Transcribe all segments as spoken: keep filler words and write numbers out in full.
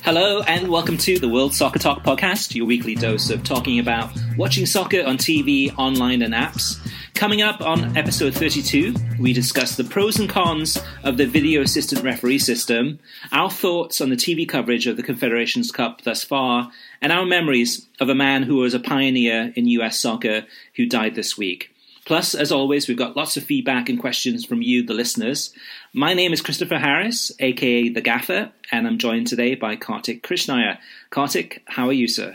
Hello and welcome to the World Soccer Talk podcast, your weekly dose of talking about watching soccer on T V, online and apps. Coming up on episode thirty-two, we discuss the pros and cons of the video assistant referee system, our thoughts on the T V coverage of the Confederations Cup thus far, and our memories of a man who was a pioneer in U S soccer who died this week. Plus, as always, we've got lots of feedback and questions from you, the listeners. My name is Christopher Harris, aka The Gaffer, and I'm joined today by Kartik Krishnaiyer. Kartik, how are you, sir?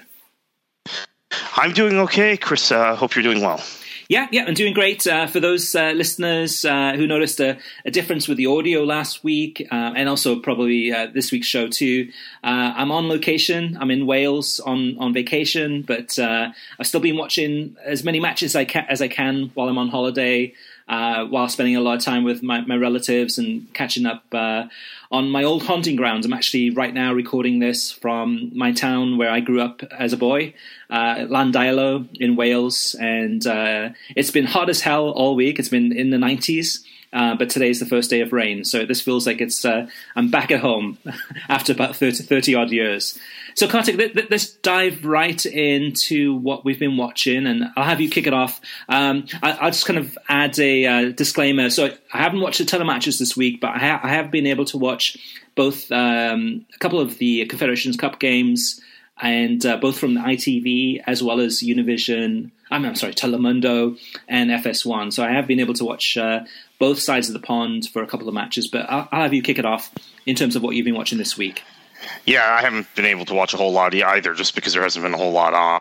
I'm doing okay, Chris. I uh, hope you're doing well. Yeah, yeah, I'm doing great. Uh, for those uh, listeners uh, who noticed a, a difference with the audio last week, uh, and also probably uh, this week's show too, uh, I'm on location. I'm in Wales on, on vacation, but uh, I've still been watching as many matches I can, as I can while I'm on holiday, uh, while spending a lot of time with my, my relatives and catching up uh, on my old haunting grounds. I'm actually right now recording this from my town where I grew up as a boy, uh, Llandeilo in Wales, and uh, it's been hot as hell all week. It's been in the nineties, uh, but today's the first day of rain, so this feels like it's uh, I'm back at home after about thirty, thirty odd years. So Kartik, th- th- let's dive right into what we've been watching, and I'll have you kick it off. Um, I- I'll just kind of add a uh, disclaimer. So I haven't watched a ton of matches this week, but I, ha- I have been able to watch both um, a couple of the Confederations Cup games, and uh, both from the I T V as well as Univision. I mean, I'm sorry, Telemundo and F S one. So I have been able to watch uh, both sides of the pond for a couple of matches. But I'll, I'll have you kick it off in terms of what you've been watching this week. Yeah, I haven't been able to watch a whole lot either, just because there hasn't been a whole lot on.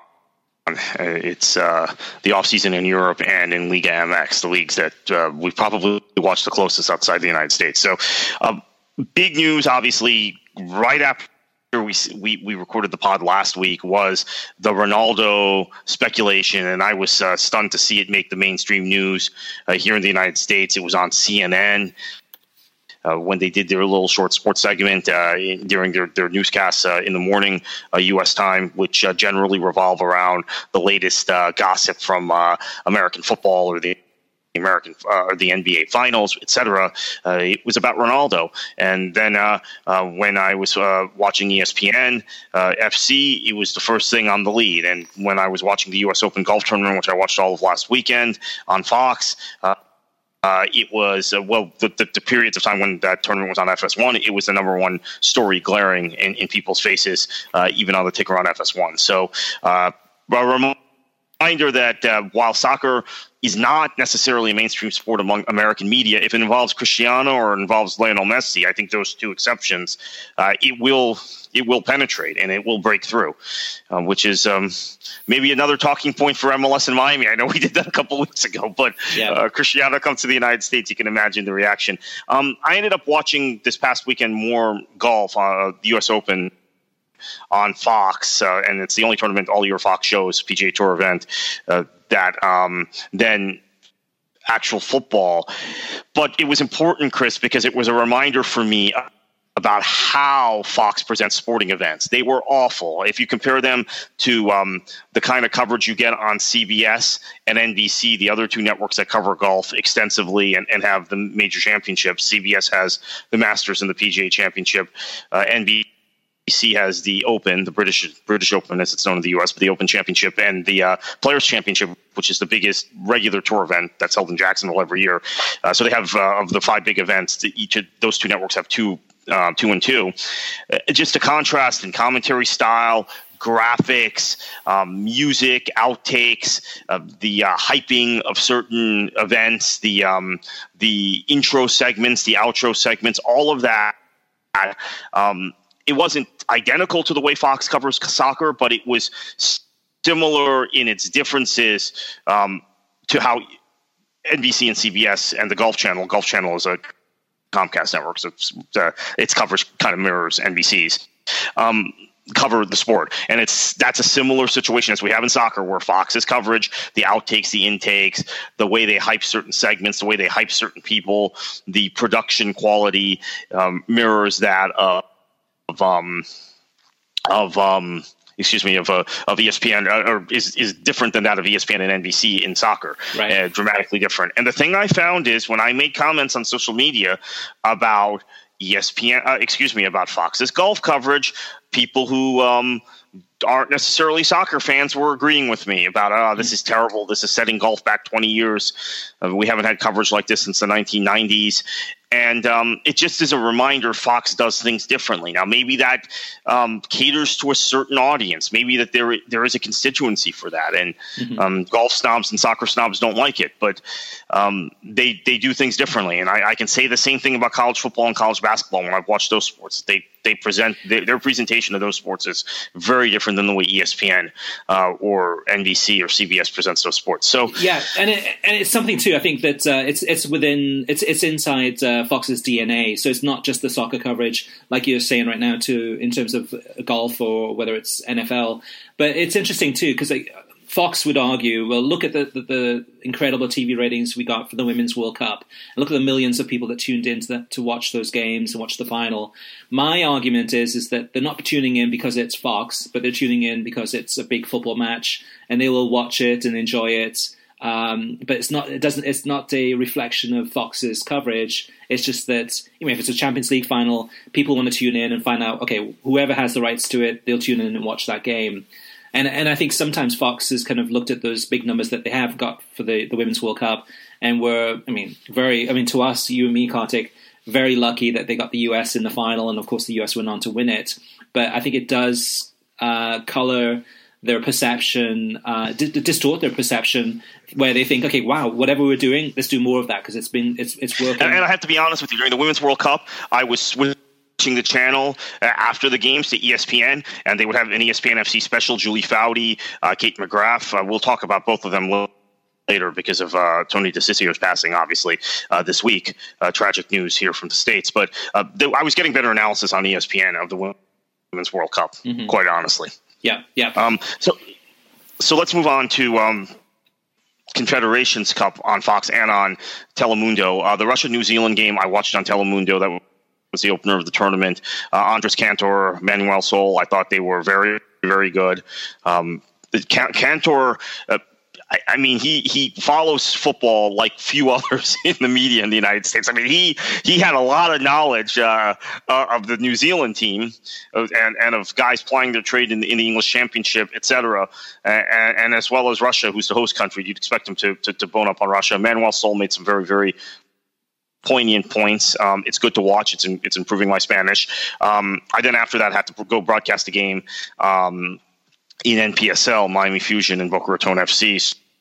It's uh, the off season in Europe and in Liga M X, the leagues that uh, we probably watched the closest outside the United States. So, uh, big news, obviously, right after we, we we recorded the pod last week was the Ronaldo speculation, and I was uh, stunned to see it make the mainstream news uh, here in the United States. It was on C N N. Uh, when they did their little short sports segment uh, in, during their, their newscasts uh, in the morning, uh, U S time, which uh, generally revolve around the latest uh, gossip from uh, American football or the American uh, or the N B A Finals, et cetera. Uh, it was about Ronaldo. And then uh, uh, when I was uh, watching E S P N uh, F C, it was the first thing on the lead. And when I was watching the U S Open golf tournament, which I watched all of last weekend on Fox, uh, Uh, it was, uh, well, the, the, the periods of time when that tournament was on F S one, it was the number one story glaring in, in people's faces, uh, even on the ticker on F S one. So uh, a reminder that uh, while soccer is not necessarily a mainstream sport among American media, if it involves Cristiano or involves Lionel Messi, I think those two exceptions, uh, it will it will penetrate and it will break through, uh, which is um, maybe another talking point for M L S in Miami. I know we did that a couple weeks ago, but yeah. uh, Cristiano comes to the United States, you can imagine the reaction. Um, I ended up watching this past weekend more golf, uh, the U S Open on Fox, uh, and it's the only tournament all year Fox shows, P G A Tour event, uh, that um, then actual football. But it was important, Chris, because it was a reminder for me about how Fox presents sporting events. They were awful. If you compare them to um, the kind of coverage you get on C B S and N B C, the other two networks that cover golf extensively and, and have the major championships, C B S has the Masters and the P G A Championship, uh, N B C has the Open, the British British Open as it's known in the U S, but the Open Championship and the uh, Players Championship, which is the biggest regular tour event that's held in Jacksonville every year. Uh, so they have, uh, of the five big events, each of those two networks have two, uh, two and two. Uh, just a contrast in commentary style, graphics, um, music, outtakes, uh, the uh, hyping of certain events, the um, the intro segments, the outro segments, all of that. Um, It wasn't identical to the way Fox covers soccer, but it was similar in its differences um, to how N B C and C B S and the Golf Channel. Golf Channel is a Comcast network, so it's, uh, its coverage kind of mirrors N B C's. Um, cover the sport, and it's that's a similar situation as we have in soccer, where Fox's coverage, the outtakes, the intakes, the way they hype certain segments, the way they hype certain people, the production quality um, mirrors that of of um of um excuse me of uh, of E S P N, uh, or is is different than that of E S P N and N B C in soccer, right? Uh, dramatically different. And the thing I found is when I made comments on social media about E S P N, uh, excuse me, about Fox's golf coverage. People who um, aren't necessarily soccer fans were agreeing with me about, oh, this is terrible. This is setting golf back twenty years. Uh, we haven't had coverage like this since the nineteen nineties. And um, it just is a reminder Fox does things differently. Now, maybe that um, caters to a certain audience. Maybe that there there is a constituency for that. And mm-hmm. um, golf snobs and soccer snobs don't like it. But um, they, they do things differently. And I, I can say the same thing about college football and college basketball when I've watched those sports. They they present they, their presentation of those sports is very different than the way E S P N uh, or N B C or C B S presents those sports. So yeah, and it, and it's something too. I think that uh, it's it's within it's it's inside uh, Fox's D N A. So it's not just the soccer coverage, like you're saying right now, too, in terms of golf or whether it's N F L. But it's interesting too because like, Fox would argue, well, look at the, the, the incredible T V ratings we got for the Women's World Cup. And look at the millions of people that tuned in to, the, to watch those games and watch the final. My argument is is that they're not tuning in because it's Fox, but they're tuning in because it's a big football match, and they will watch it and enjoy it. Um, but it's not. It doesn't. It's not a reflection of Fox's coverage. It's just that, you know, if it's a Champions League final, people want to tune in and find out. Okay, whoever has the rights to it, they'll tune in and watch that game. And and I think sometimes Fox has kind of looked at those big numbers that they have got for the, the Women's World Cup, and were, I mean, very, I mean, to us, you and me, Kartik, very lucky that they got the U S in the final, and of course the U S went on to win it. But I think it does uh, color their perception, uh, d- distort their perception, where they think, okay, wow, whatever we're doing, let's do more of that because it's been it's it's working. And, and I have to be honest with you, during the Women's World Cup, I was switching the channel uh, after the games to E S P N, and they would have an E S P N F C special. Julie Foudy, uh, Kate McGrath. Uh, we'll talk about both of them later because of uh, Tony DeCiccio's passing, obviously, uh, this week. Uh, tragic news here from the States. But uh, th- I was getting better analysis on E S P N of the Women's World Cup, mm-hmm. quite honestly. Yeah, yeah. Um, so, so let's move on to um, Confederations Cup on Fox and on Telemundo. Uh, the Russia-New Zealand game I watched on Telemundo. That was the opener of the tournament. Uh, Andres Cantor, Manuel Sol, I thought they were very, very good. Um, Cantor, uh, I, I mean, he, he follows football like few others in the media in the United States. I mean, he he had a lot of knowledge uh, uh, of the New Zealand team uh, and, and of guys plying their trade in the, in the English Championship, et cetera, and, and as well as Russia, who's the host country. You'd expect him to, to, to bone up on Russia. Manuel Sol made some very, very poignant points. Um, it's good to watch. It's in, it's improving my Spanish. Um, I then after that had to go broadcast the game um, in N P S L, Miami Fusion and Boca Raton F C.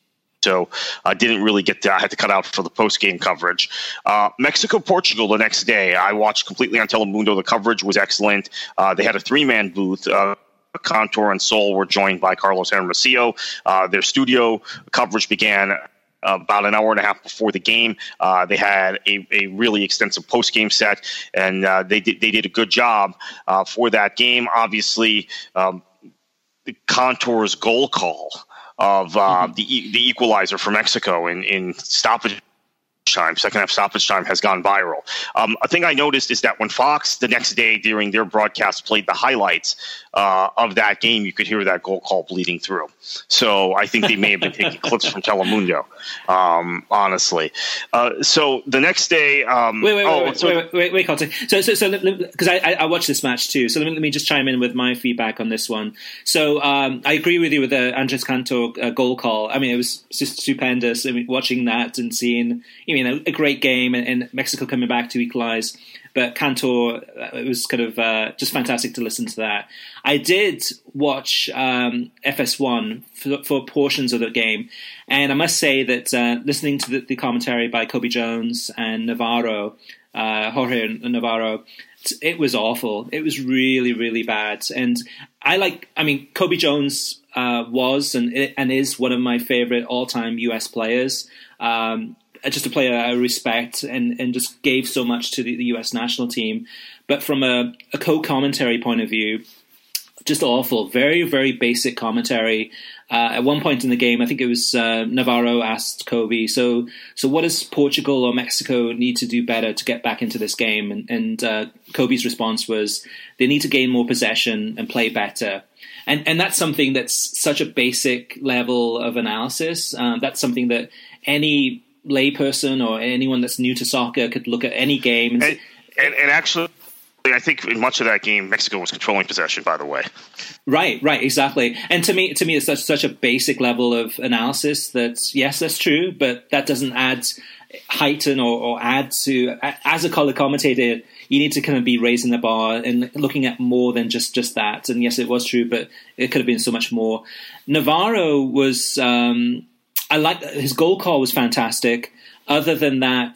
So I didn't really get to, I had to cut out for the post-game coverage. Uh, Mexico-Portugal the next day, I watched completely on Telemundo. The coverage was excellent. Uh, they had a three-man booth. Uh, Cantor and Sol were joined by Carlos Hermosillo. Uh, their studio coverage began about an hour and a half before the game. Uh, they had a, a really extensive post-game set, and uh, they, did, they did a good job uh, for that game. Obviously, um, Cantor's goal call of uh, mm-hmm. the the equalizer for Mexico in, in stoppage time, second half stoppage time, has gone viral. Um, a thing I noticed is that when Fox the next day during their broadcast played the highlights uh, of that game, you could hear that goal call bleeding through. So I think they may have been taking clips from Telemundo, um, honestly. Uh, so the next day... Um, wait, wait, oh, wait, so, wait, wait, wait, wait, So, so, so, because I, I watched this match too, so let me, let me just chime in with my feedback on this one. So um, I agree with you with the Andres Cantor uh, goal call. I mean, it was just stupendous. I mean, watching that and seeing... You know, a great game, and, and Mexico coming back to equalize. But Cantor, it was kind of uh, just fantastic to listen to that. I did watch um, F S one for, for portions of the game, and I must say that uh, listening to the, the commentary by Kobe Jones and Navarro, uh, Jorge Navarro, it was awful. It was really, really bad. And I like, I mean, Kobe Jones uh, was and and is one of my favorite all-time U S players. Um, just a player I respect and, and just gave so much to the, the U S national team. But from a, a co-commentary point of view, just awful. Very, very basic commentary. Uh, at one point in the game, I think it was uh, Navarro asked Kobe, so so what does Portugal or Mexico need to do better to get back into this game? And, and uh, Kobe's response was, they need to gain more possession and play better. And and that's something that's such a basic level of analysis. Uh, that's something that any layperson or anyone that's new to soccer could look at any game. And, and, and, and actually, I think in much of that game, Mexico was controlling possession, by the way. Right, right, exactly. And to me, to me, it's such, such a basic level of analysis that, yes, that's true, but that doesn't add, heighten or, or add to, as a color commentator, you need to kind of be raising the bar and looking at more than just, just that. And yes, it was true, but it could have been so much more. Navarro was, um, I like, his goal call was fantastic. Other than that,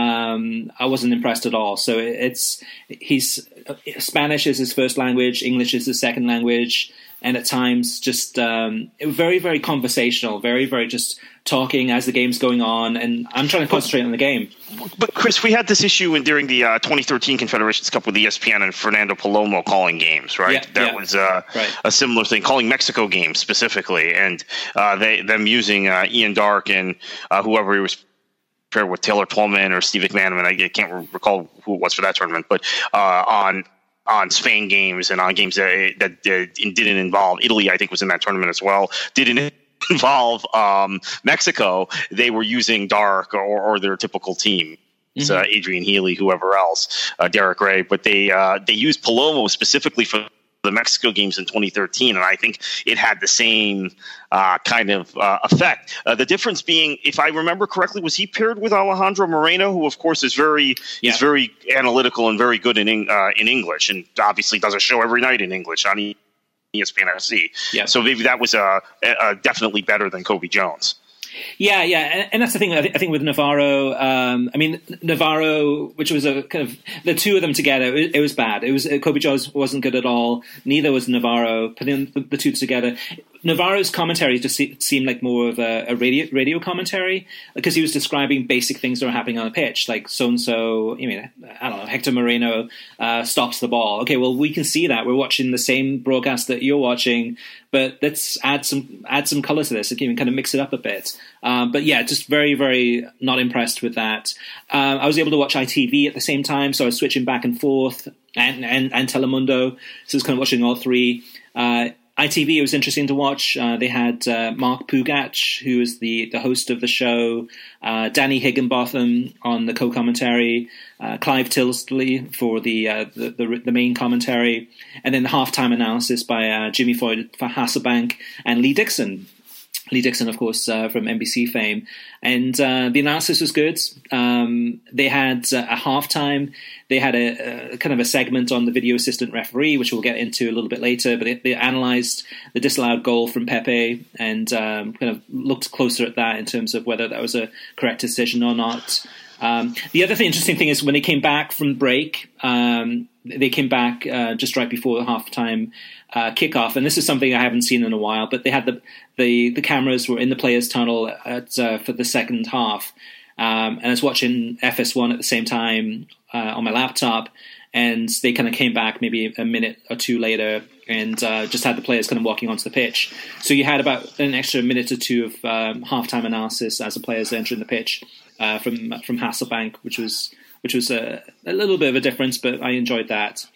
um, I wasn't impressed at all. So it's he's Spanish is his first language, English is his second language, and at times just um, very, very conversational, very, very just talking as the game's going on. And I'm trying to concentrate on the game. But Chris, we had this issue in, during the uh, twenty thirteen Confederations Cup with E S P N and Fernando Palomo calling games, right? Yeah, that yeah. was uh, right. a similar thing, calling Mexico games specifically, and uh, they them using uh, Ian Darke and uh, whoever he was with Taylor Twellman or Steve McManaman, I can't recall who it was for that tournament, but uh, on on Spain games and on games that, that, that didn't involve Italy, I think was in that tournament as well, didn't involve um, Mexico, they were using Darke or, or their typical team. Mm-hmm. Uh, Adrian Healy, whoever else, uh, Derek Ray, but they uh, they used Palomo specifically for the Mexico games in twenty thirteen, and I think it had the same uh, kind of uh, effect. Uh, the difference being, if I remember correctly, was he paired with Alejandro Moreno, who of course is very yeah. is very analytical and very good in uh, in English, and obviously does a show every night in English on E S P N F C. Yeah. So maybe that was uh, uh, definitely better than Kobe Jones. Yeah, yeah, and, and that's the thing. I, th- I think with Navarro, um, I mean Navarro, which was a kind of the two of them together, it, it was bad. It was Kobe Jones wasn't good at all. Neither was Navarro. Putting the, the two together, Navarro's commentary just se- seemed like more of a, a radio radio commentary because he was describing basic things that were happening on the pitch, like so and so. I mean, I don't know, Hector Moreno uh, stops the ball. Okay, well we can see that. We're watching the same broadcast that you're watching. But let's add some add some color to this. It can kind of mix it up a bit. Um, but yeah, just very, very not impressed with that. Um, I was able to watch I T V at the same time, so I was switching back and forth, and and, and Telemundo. So I was kind of watching all three. Uh, I T V, it was interesting to watch. Uh, they had uh, Mark Pugach, who is the, the host of the show, uh, Danny Higginbotham on the co-commentary, uh, Clive Tilsley for the, uh, the, the the main commentary, and then the halftime analysis by uh, Jimmy Floyd for Hasselbank and Lee Dixon. Lee Dixon, of course, uh, from N B C fame. And uh, the analysis was good. Um, they had uh, a halftime. They had a, a kind of a segment on the video assistant referee, which we'll get into a little bit later. But it, they analysed the disallowed goal from Pepe and um, kind of looked closer at that in terms of whether that was a correct decision or not. Um, the other thing, interesting thing is when they came back from break, um, they came back uh, just right before the halftime uh, kickoff, and this is something I haven't seen in a while. But they had the the, the cameras were in the players' tunnel at, uh, for the second half, um, and I was watching F S one at the same time uh, on my laptop, and they kind of came back maybe a minute or two later and uh, just had the players kind of walking onto the pitch. So you had about an extra minute or two of um, halftime analysis as the players entering the pitch. Uh, from from Hasselbank, which was which was a, a little bit of a difference, but I enjoyed that.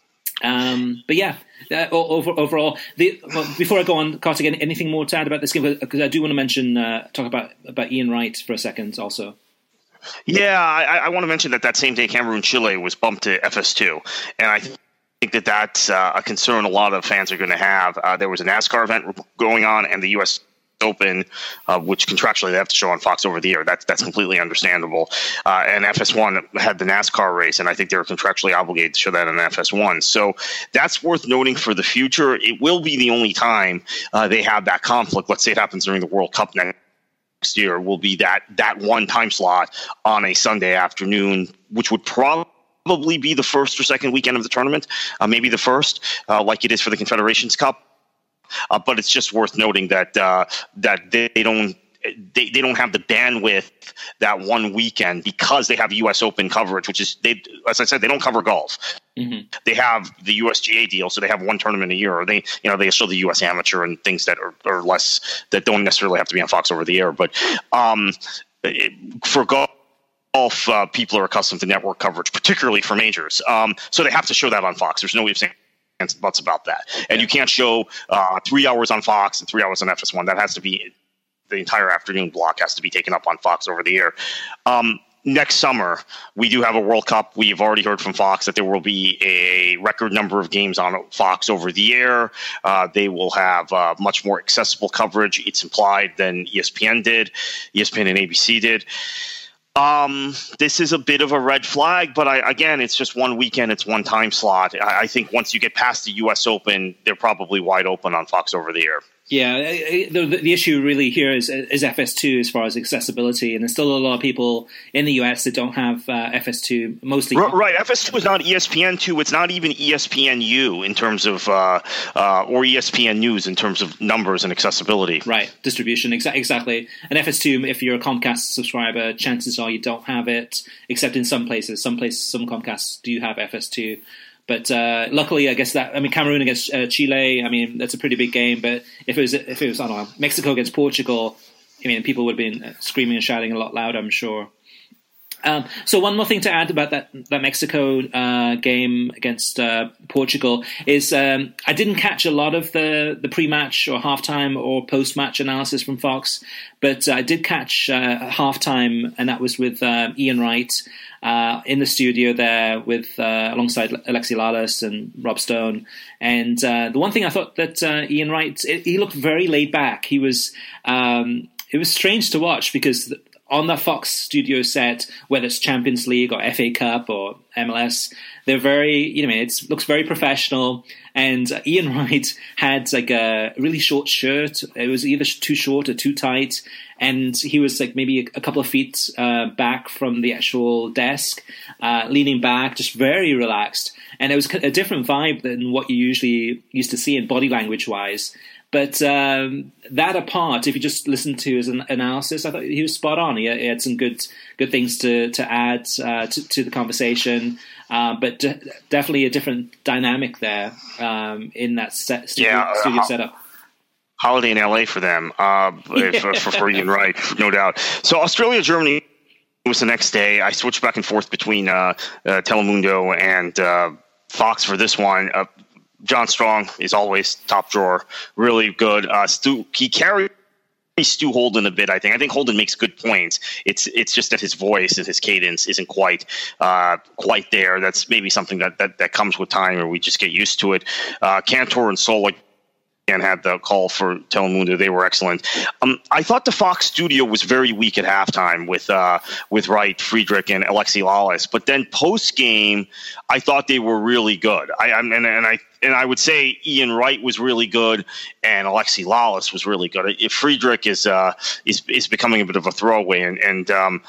Um, but yeah, uh, over, overall, the, well, before I go on, Kartik, anything more to add about this game? Because I do want to mention, uh, talk about, about Ian Wright for a second also. Yeah, I, I want to mention that that same day Cameroon-Chile was bumped to F S two, and I th- think that that's uh, a concern a lot of fans are going to have. Uh, there was a NASCAR event going on, and the U S Open, uh, which contractually they have to show on Fox over the air. That's that's completely understandable. Uh, and F S one had the NASCAR race, and I think they were contractually obligated to show that on F S one. So that's worth noting for the future. It will be the only time uh, they have that conflict. Let's say it happens during the World Cup next year. Will be that that one time slot on a Sunday afternoon, which would probably. Probably be the first or second weekend of the tournament, uh, maybe the first, uh, like it is for the Confederations Cup. Uh, but it's just worth noting that uh, that they don't they, they don't have the bandwidth that one weekend because they have U S Open coverage, which is they as I said they don't cover golf. Mm-hmm. They have the U S G A deal, so they have one tournament a year. Or they you know they show the U S Amateur and things that are, are less that don't necessarily have to be on Fox over the air. But um, it, for golf. Golf, uh, people are accustomed to network coverage, particularly for majors. Um, so they have to show that on Fox. There's no way of saying ands and buts about that. And you can't show uh, three hours on Fox and three hours on F S one. That has to be the entire afternoon block has to be taken up on Fox over the air. Um, next summer, we do have a World Cup. We've already heard from Fox that there will be a record number of games on Fox over the air. Uh, they will have uh, much more accessible coverage, it's implied, than E S P N did, E S P N and A B C did. Um, this is a bit of a red flag, but I, again, it's just one weekend. It's one time slot. I, I think once you get past the U S Open, they're probably wide open on Fox over the air. Yeah, the, the issue really here is, is F S two as far as accessibility, and there's still a lot of people in the U S that don't have uh, F S two. Mostly, right? F S two is not E S P N two. It's not even E S P N U in terms of, uh, uh, or E S P N News in terms of numbers and accessibility. Right, distribution, exa- exactly. And F S two, if you're a Comcast subscriber, chances are you don't have it, except in some places. Some places, some Comcasts do have F S two. But uh, luckily, I guess that I mean Cameroon against uh, Chile. I mean that's a pretty big game. But if it was if it was I don't know Mexico against Portugal, I mean people would have been screaming and shouting a lot louder, I'm sure. Um, so one more thing to add about that that Mexico uh, game against uh, Portugal is um, I didn't catch a lot of the, the pre-match or halftime or post-match analysis from Fox, but I did catch uh, halftime, and that was with uh, Ian Wright uh, in the studio there with uh, alongside Alexi Lalas and Rob Stone. And uh, the one thing I thought that uh, Ian Wright, it, he looked very laid back. He was um, it was strange to watch because on the Fox studio set, whether it's Champions League or F A Cup or M L S, they're very, you know, it looks very professional. And uh, Ian Wright had like a really short shirt. It was either too short or too tight. And he was like maybe a, a couple of feet uh, back from the actual desk, uh, leaning back, just very relaxed. And it was a different vibe than what you usually used to see in body language wise. But um, that apart, if you just listen to his an- analysis, I thought he was spot on. He, he had some good good things to to add uh, to, to the conversation, uh, but de- definitely a different dynamic there um, in that set, studio, yeah, studio uh, setup. Holiday in L A for them, uh, yeah. for, for, for Ian Wright, no doubt. So Australia, Germany was the next day. I switched back and forth between uh, uh, Telemundo and uh, Fox for this one. Uh, John Strong is always top drawer, really good. Uh, Stu, he carries Stu Holden a bit, I think. I think Holden makes good points. It's it's just that his voice and his cadence isn't quite uh, quite there. That's maybe something that, that, that comes with time, or we just get used to it. Uh, Cantor and Solik and had the call for Telemundo. They were excellent. Um, I thought the Fox studio was very weak at halftime with uh, with Wright, Friedrich, and Alexi Lalas. But then post game, I thought they were really good. I, I and, and I and I would say Ian Wright was really good, and Alexi Lalas was really good. If Friedrich is uh, is is becoming a bit of a throwaway, and and um,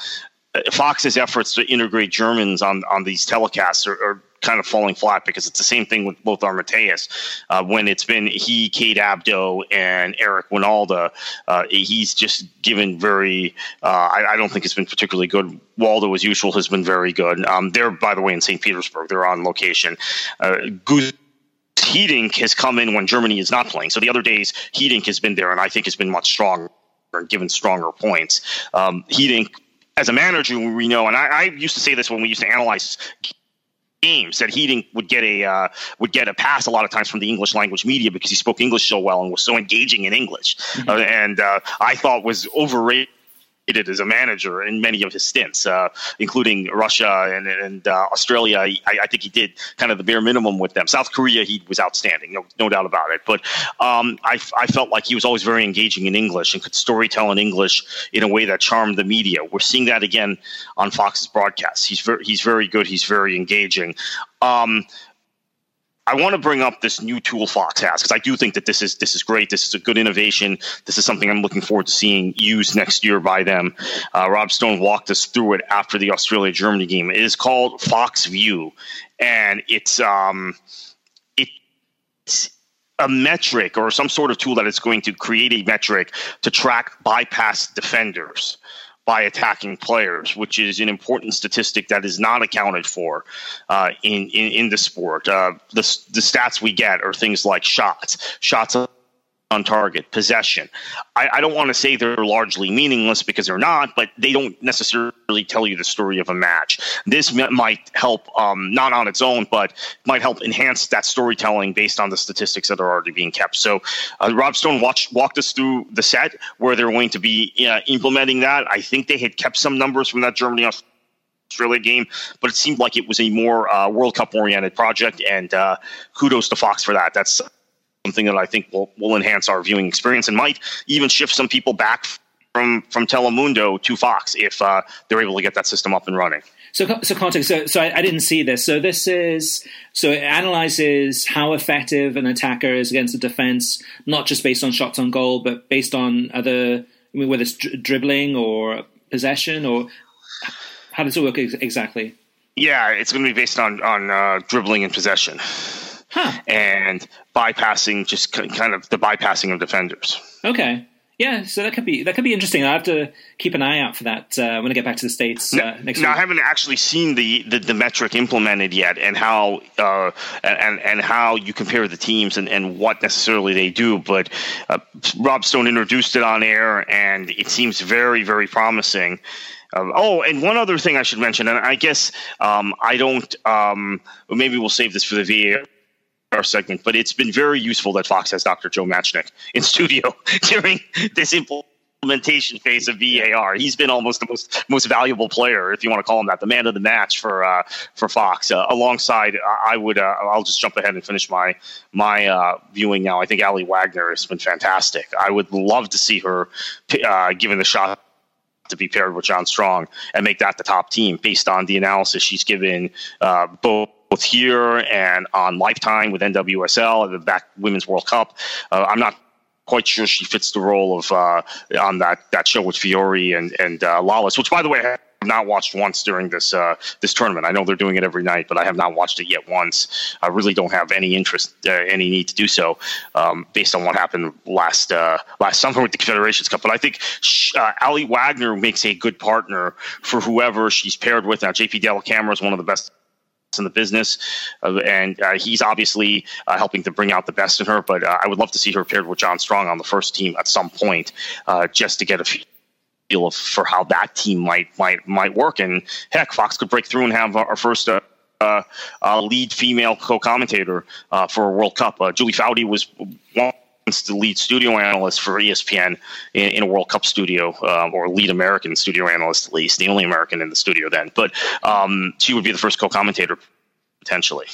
Fox's efforts to integrate Germans on on these telecasts are, are kind of falling flat, because it's the same thing with both Armateus. Uh, when it's been he, Kate Abdo, and Eric Winalda, uh, he's just given very, uh, I, I don't think it's been particularly good. Waldo, as usual, has been very good. Um, they're, by the way, in Saint Petersburg. They're on location. Uh, Goose Hiddink has come in when Germany is not playing. So the other days, Hiddink has been there, and I think has been much stronger and given stronger points. Um, Hiddink, as a manager, we know, and I, I used to say this when we used to analyze games, that Hiddink would get a uh, would get a pass a lot of times from the English language media because he spoke English so well and was so engaging in English, mm-hmm. uh, and uh, I thought was overrated as a manager in many of his stints, uh, including Russia and, and uh, Australia. I, I think he did kind of the bare minimum with them. South Korea, he was outstanding, no, no doubt about it. But um, I, I felt like he was always very engaging in English and could storytell in English in a way that charmed the media. We're seeing that again on Fox's broadcasts. He's very, he's very good. He's very engaging. Um, I want to bring up this new tool Fox has, because I do think that this is this is great. This is a good innovation. This is something I'm looking forward to seeing used next year by them. Uh, Rob Stone walked us through it after the Australia-Germany game. It is called Fox View, and it's um, it's a metric or some sort of tool that is going to create a metric to track bypass defenders by attacking players, which is an important statistic that is not accounted for uh, in, in in the sport. Uh, the the stats we get are things like shots, shots on target, possession. I, I don't want to say they're largely meaningless, because they're not, but they don't necessarily tell you the story of a match. This m- might help, um, not on its own, but might help enhance that storytelling based on the statistics that are already being kept. So uh, Rob Stone watched, walked us through the set where they're going to be uh, implementing that. I think they had kept some numbers from that Germany Australia game, but it seemed like it was a more uh, World Cup oriented project, and uh, kudos to Fox for that. That's something that I think will, will enhance our viewing experience and might even shift some people back from, from Telemundo to Fox if uh, they're able to get that system up and running. So, so context. So, so I, I didn't see this. So this is so it analyzes how effective an attacker is against the defense, not just based on shots on goal, but based on other, I mean, whether it's dri- dribbling or possession, or how does it work ex- exactly? Yeah, it's going to be based on on uh, dribbling and possession. Huh. And bypassing, just kind of the bypassing of defenders. Okay, yeah, so that could be that could be interesting. I have to keep an eye out for that uh, when I get back to the States uh, now, next now week. I haven't actually seen the, the, the metric implemented yet, and how uh, and and how you compare the teams and, and what necessarily they do. But uh, Rob Stone introduced it on air, and it seems very, very promising. Um, oh, and one other thing I should mention, and I guess um, I don't. Um, maybe we'll save this for the V A R. Our segment, but it's been very useful that Fox has Doctor Joe Matchnick in studio during this implementation phase of V A R. He's been almost the most most valuable player, if you want to call him that, the man of the match for uh, for Fox. Uh, alongside, I would uh, I'll just jump ahead and finish my my uh, viewing now. I think Ali Wagner has been fantastic. I would love to see her uh, given the shot to be paired with John Strong and make that the top team based on the analysis she's given uh, both. both here and on Lifetime with N W S L and the back Women's World Cup. Uh, I'm not quite sure she fits the role of uh, on that, that show with Fiore and, and uh, Lawless, which, by the way, I have not watched once during this uh, this tournament. I know they're doing it every night, but I have not watched it yet once. I really don't have any interest, uh, any need to do so um, based on what happened last uh, last summer with the Confederations Cup. But I think uh, Ali Wagner makes a good partner for whoever she's paired with. Now, J P Della Camera is one of the best in the business, uh, and uh, he's obviously uh, helping to bring out the best in her, but uh, I would love to see her paired with John Strong on the first team at some point, uh, just to get a feel of for how that team might might might work. And heck, Fox could break through and have our first uh, uh, uh, lead female co-commentator uh, for a World Cup. Uh, Julie Foudy was one the lead studio analyst for E S P N in, in a World Cup studio, uh, or lead American studio analyst, at least the only American in the studio then. But um, she would be the first co-commentator potentially.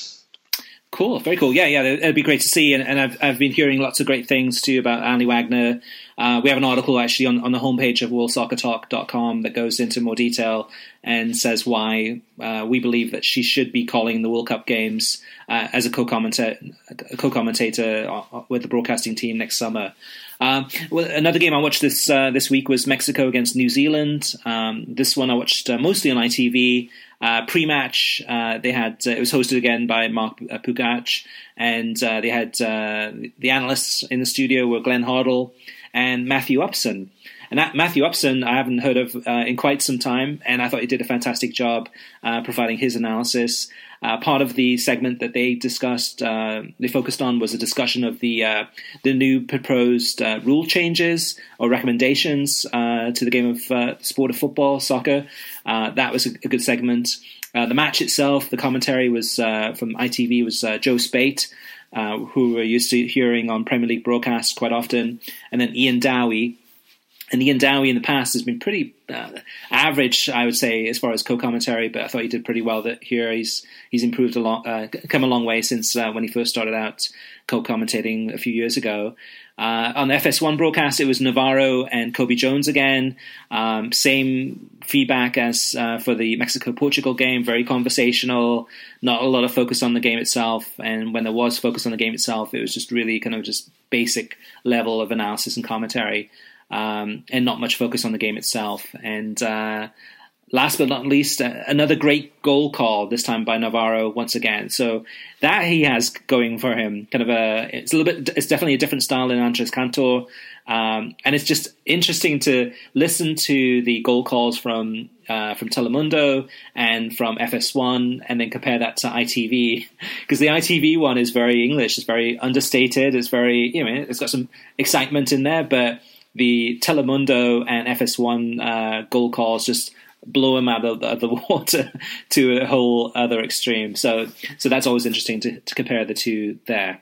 Cool, very cool. Yeah, yeah, it'd be great to see. And, and I've I've been hearing lots of great things too about Ali Wagner. Uh, we have an article actually on, on the homepage of world soccer talk dot com that goes into more detail and says why uh, we believe that she should be calling the World Cup games uh, as a co-commentator, a co-commentator with the broadcasting team next summer. Um, well, another game I watched this uh, this week was Mexico against New Zealand. Um, this one I watched uh, mostly on I T V. Uh, pre-match, uh, they had uh, it was hosted again by Mark uh, Pugac, and uh, they had uh, the analysts in the studio were Glenn Hoddle and Matthew Upson. And that Matthew Upson I haven't heard of uh, in quite some time, and I thought he did a fantastic job uh, providing his analysis. Uh, part of the segment that they discussed, uh, they focused on, was a discussion of the uh, the new proposed uh, rule changes or recommendations uh, to the game of uh, sport of football, soccer. Uh, that was a, a good segment. Uh, the match itself, the commentary was uh, from I T V was uh, Joe Spate, uh, who we're used to hearing on Premier League broadcasts quite often, and then Ian Dowie. And Ian Dowie in the past has been pretty uh, average, I would say, as far as co-commentary, but I thought he did pretty well that here. He's he's improved a lot, uh, come a long way since uh, when he first started out co-commentating a few years ago. Uh, on the F S one broadcast, it was Navarro and Kobe Jones again. Um, same feedback as uh, for the Mexico-Portugal game, very conversational, not a lot of focus on the game itself. And when there was focus on the game itself, it was just really kind of just basic level of analysis and commentary. Um, and not much focus on the game itself. And uh, last but not least, uh, another great goal call, this time by Navarro once again. So that he has going for him, kind of a, it's a little bit, it's definitely a different style than Andres Cantor. Um, and it's just interesting to listen to the goal calls from uh, from Telemundo and from F S one, and then compare that to I T V, because the I T V one is very English, it's very understated, it's very, you know, it's got some excitement in there, but the Telemundo and F S one uh, goal calls just blow him out of the, of the water to a whole other extreme. So, so that's always interesting to, to compare the two there.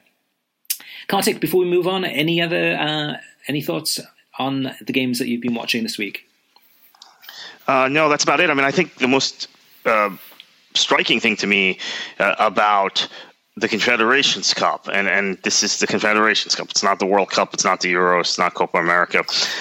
Kartik, before we move on, any other uh, any thoughts on the games that you've been watching this week? Uh, no, that's about it. I mean, I think the most uh, striking thing to me uh, about the Confederations Cup, and, and this is the Confederations Cup. It's not the World Cup. It's not the Euro. It's not Copa America.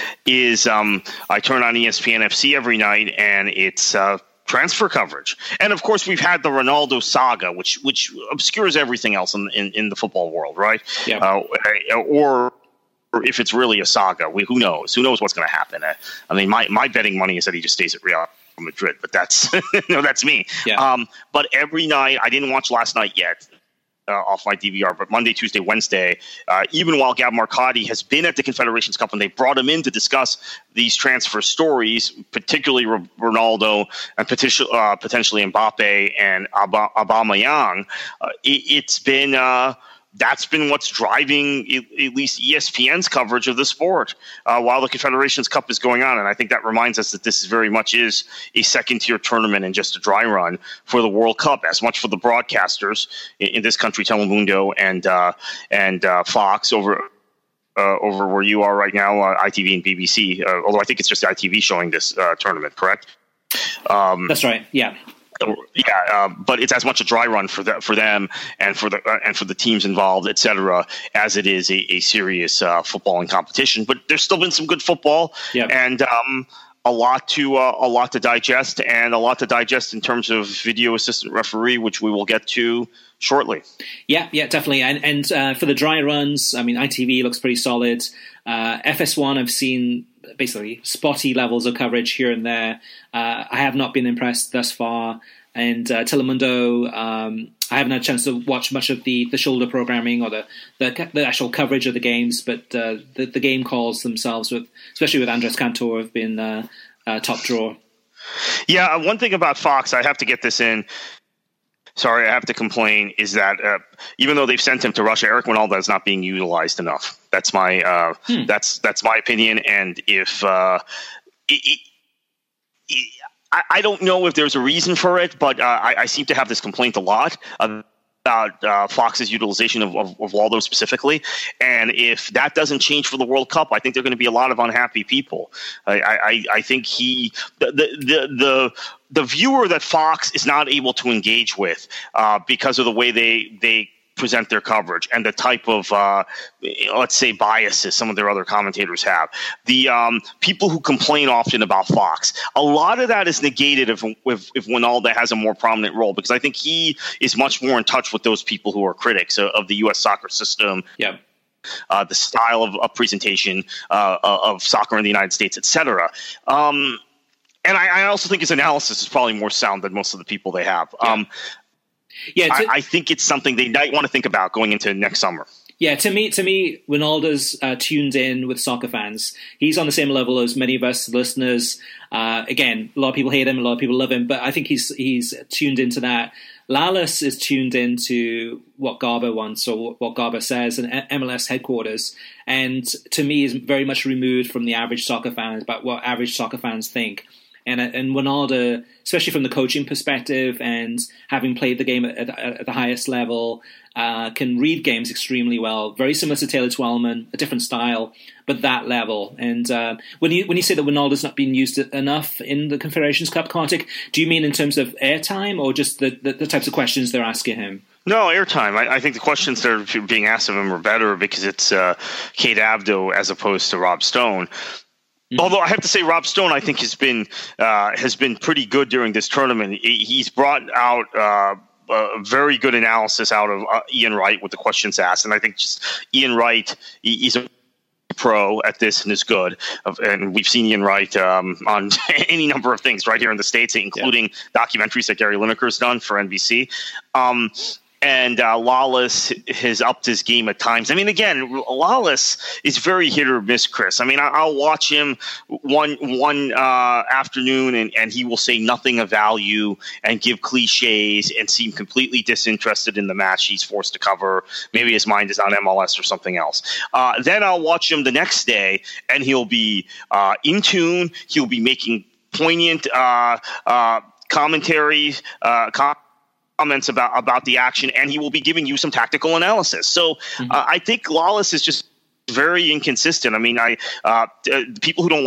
Is um, I turn on E S P N F C every night, and it's uh, transfer coverage. And of course, we've had the Ronaldo saga, which which obscures everything else in in, in the football world, right? Yeah. Uh, or. If it's really a saga, we, who knows? Who knows what's going to happen? I mean, my, my betting money is that he just stays at Real Madrid, but that's you know, that's me. Yeah. Um, but every night, I didn't watch last night yet uh, off my D V R, but Monday, Tuesday, Wednesday, uh, even while Gab Marcotti has been at the Confederations Cup and they brought him in to discuss these transfer stories, particularly Ronaldo and potentially, uh, potentially Mbappe and Ab- Aubameyang, uh, it, it's been uh, – that's been what's driving at least E S P N's coverage of the sport uh, while the Confederations Cup is going on. And I think that reminds us that this is very much is a second-tier tournament and just a dry run for the World Cup, as much for the broadcasters in, in this country, Telemundo and uh, and uh, Fox over uh, over where you are right now, uh, I T V and B B C, uh, although I think it's just I T V showing this uh, tournament, correct? Um, That's right, yeah. Yeah, uh, but it's as much a dry run for the, for them and for the uh, and for the teams involved, et cetera, as it is a, a serious uh, footballing competition. But there's still been some good football, yep. and um, a lot to uh, a lot to digest, and a lot to digest in terms of video assistant referee, which we will get to shortly. Yeah, yeah, definitely. And and uh, for the dry runs, I mean, I T V looks pretty solid. Uh, F S one, I've seen basically spotty levels of coverage here and there. Uh, I have not been impressed thus far. And uh, Telemundo, um, I haven't had a chance to watch much of the, the shoulder programming or the, the the actual coverage of the games, but uh, the, the game calls themselves, with especially with Andres Cantor, have been uh, uh, top draw. Yeah, one thing about Fox, I have to get this in. Sorry, I have to complain, is that uh, even though they've sent him to Russia, Eric Wynalda is not being utilized enough. That's my uh, hmm. that's that's my opinion. And if uh, it, it, it, I, I don't know if there's a reason for it, but uh, I, I seem to have this complaint a lot about uh, Fox's utilization of, of, of Waldo specifically. And if that doesn't change for the World Cup, I think there are going to be a lot of unhappy people. I, I, I think he the the the, the the viewer that Fox is not able to engage with uh, because of the way they they present their coverage and the type of, uh, let's say, biases some of their other commentators have. The um, people who complain often about Fox, a lot of that is negated if if, if Wynalda has a more prominent role, because I think he is much more in touch with those people who are critics of, of the U S soccer system. Yeah. Uh, the style of, of presentation uh, of soccer in the United States, et cetera. Um, and I, I also think his analysis is probably more sound than most of the people they have. Yeah. Um, Yeah, to, I, I think it's something they might want to think about going into next summer. Yeah, to me, to me, Wynalda's uh, tuned in with soccer fans. He's on the same level as many of us listeners. Uh, again, a lot of people hate him, a lot of people love him, but I think he's he's tuned into that. Lallis is tuned into what Garber wants or what Garber says, and M L S headquarters. And to me, is very much removed from the average soccer fans about what average soccer fans think. And and Wynalda, especially from the coaching perspective and having played the game at, at, at the highest level, uh, can read games extremely well. Very similar to Taylor Twellman, a different style, but that level. And uh, when you when you say that Wynalda's not being used enough in the Confederations Cup, Kartik, do you mean in terms of airtime or just the, the, the types of questions they're asking him? No, airtime. I, I think the questions that are being asked of him are better because it's uh, Kate Abdo as opposed to Rob Stone. Mm-hmm. Although I have to say, Rob Stone, I think has been uh, has been pretty good during this tournament. He's brought out uh, a very good analysis out of uh, Ian Wright with the questions asked, and I think just Ian Wright, he's a pro at this and is good. And we've seen Ian Wright um, on any number of things right here in the States, including yeah. documentaries that Gary Lineker's done for N B C. Um, And uh, Lallis has upped his game at times. I mean, again, Lallis is very hit or miss, Chris. I mean, I, I'll watch him one one uh, afternoon, and, and he will say nothing of value and give cliches and seem completely disinterested in the match he's forced to cover. Maybe his mind is on M L S or something else. Uh, then I'll watch him the next day, and he'll be uh, in tune. He'll be making poignant uh, uh, commentary, uh, com- comments about, about the action, and he will be giving you some tactical analysis. So mm-hmm. uh, I think Lallis is just very inconsistent. I mean, I uh, uh, people who don't like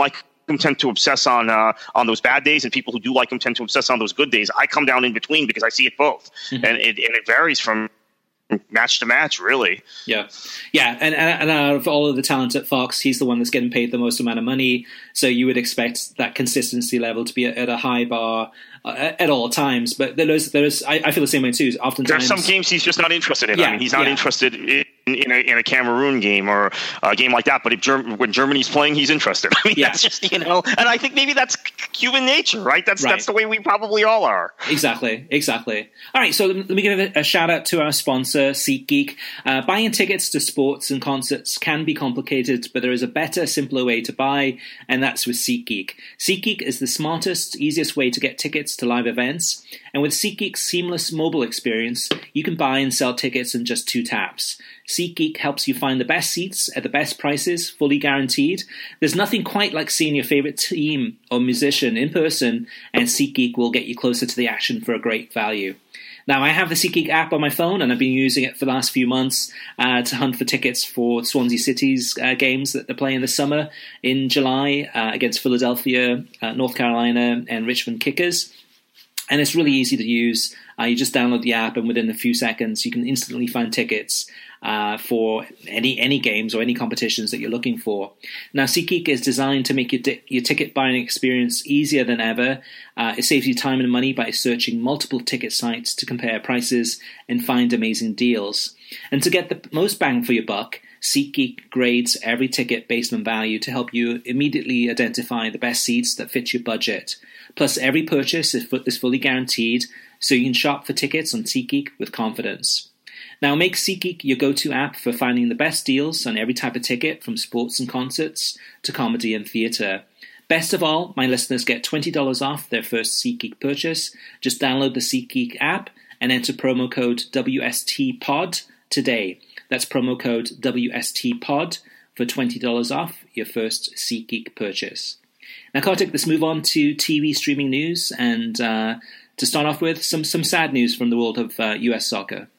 him tend to obsess on uh, on those bad days, and people who do like him tend to obsess on those good days. I come down in between because I see it both, mm-hmm. and it and it varies from match to match, really. Yeah, yeah, and, and and out of all of the talent at Fox, he's the one that's getting paid the most amount of money. So you would expect that consistency level to be at, at a high bar uh, at all times. But there's there's I, I feel the same way too. Oftentimes, there's some games he's just not interested in. Yeah, I mean, he's not yeah. interested in, in a in a Cameroon game or a game like that. But if Germ- when Germany's playing, he's interested. I mean, yeah. that's just, you know. And I think maybe that's human nature, right? That's right. That's the way we probably all are. Exactly, exactly. All right, so let me give a, a shout out to our sponsor, SeatGeek. Uh, buying tickets to sports and concerts can be complicated, but there is a better, simpler way to buy, and that's with SeatGeek. SeatGeek is the smartest, easiest way to get tickets to live events, and with SeatGeek's seamless mobile experience, you can buy and sell tickets in just two taps. SeatGeek helps you find the best seats at the best prices, fully guaranteed. There's nothing quite like seeing your favorite team or musician in person, and SeatGeek will get you closer to the action for a great value. Now, I have the SeatGeek app on my phone, and I've been using it for the last few months uh, to hunt for tickets for Swansea City's uh, games that they're playing this summer in July uh, against Philadelphia, uh, North Carolina, and Richmond Kickers. And it's really easy to use. Uh, you just download the app, and within a few seconds, you can instantly find tickets uh, for any any games or any competitions that you're looking for. Now, SeatGeek is designed to make your, di- your ticket buying experience easier than ever. Uh, it saves you time and money by searching multiple ticket sites to compare prices and find amazing deals. And to get the most bang for your buck, SeatGeek grades every ticket based on value to help you immediately identify the best seats that fit your budget. Plus, every purchase is, fu- is fully guaranteed, so you can shop for tickets on SeatGeek with confidence. Now, make SeatGeek your go-to app for finding the best deals on every type of ticket, from sports and concerts to comedy and theatre. Best of all, my listeners get twenty dollars off their first SeatGeek purchase. Just download the SeatGeek app and enter promo code W S T Pod today. That's promo code W S T Pod for twenty dollars off your first SeatGeek purchase. Now, Kartik, let's move on to T V streaming news, and uh, to start off with, some some sad news from the world of uh, U S soccer.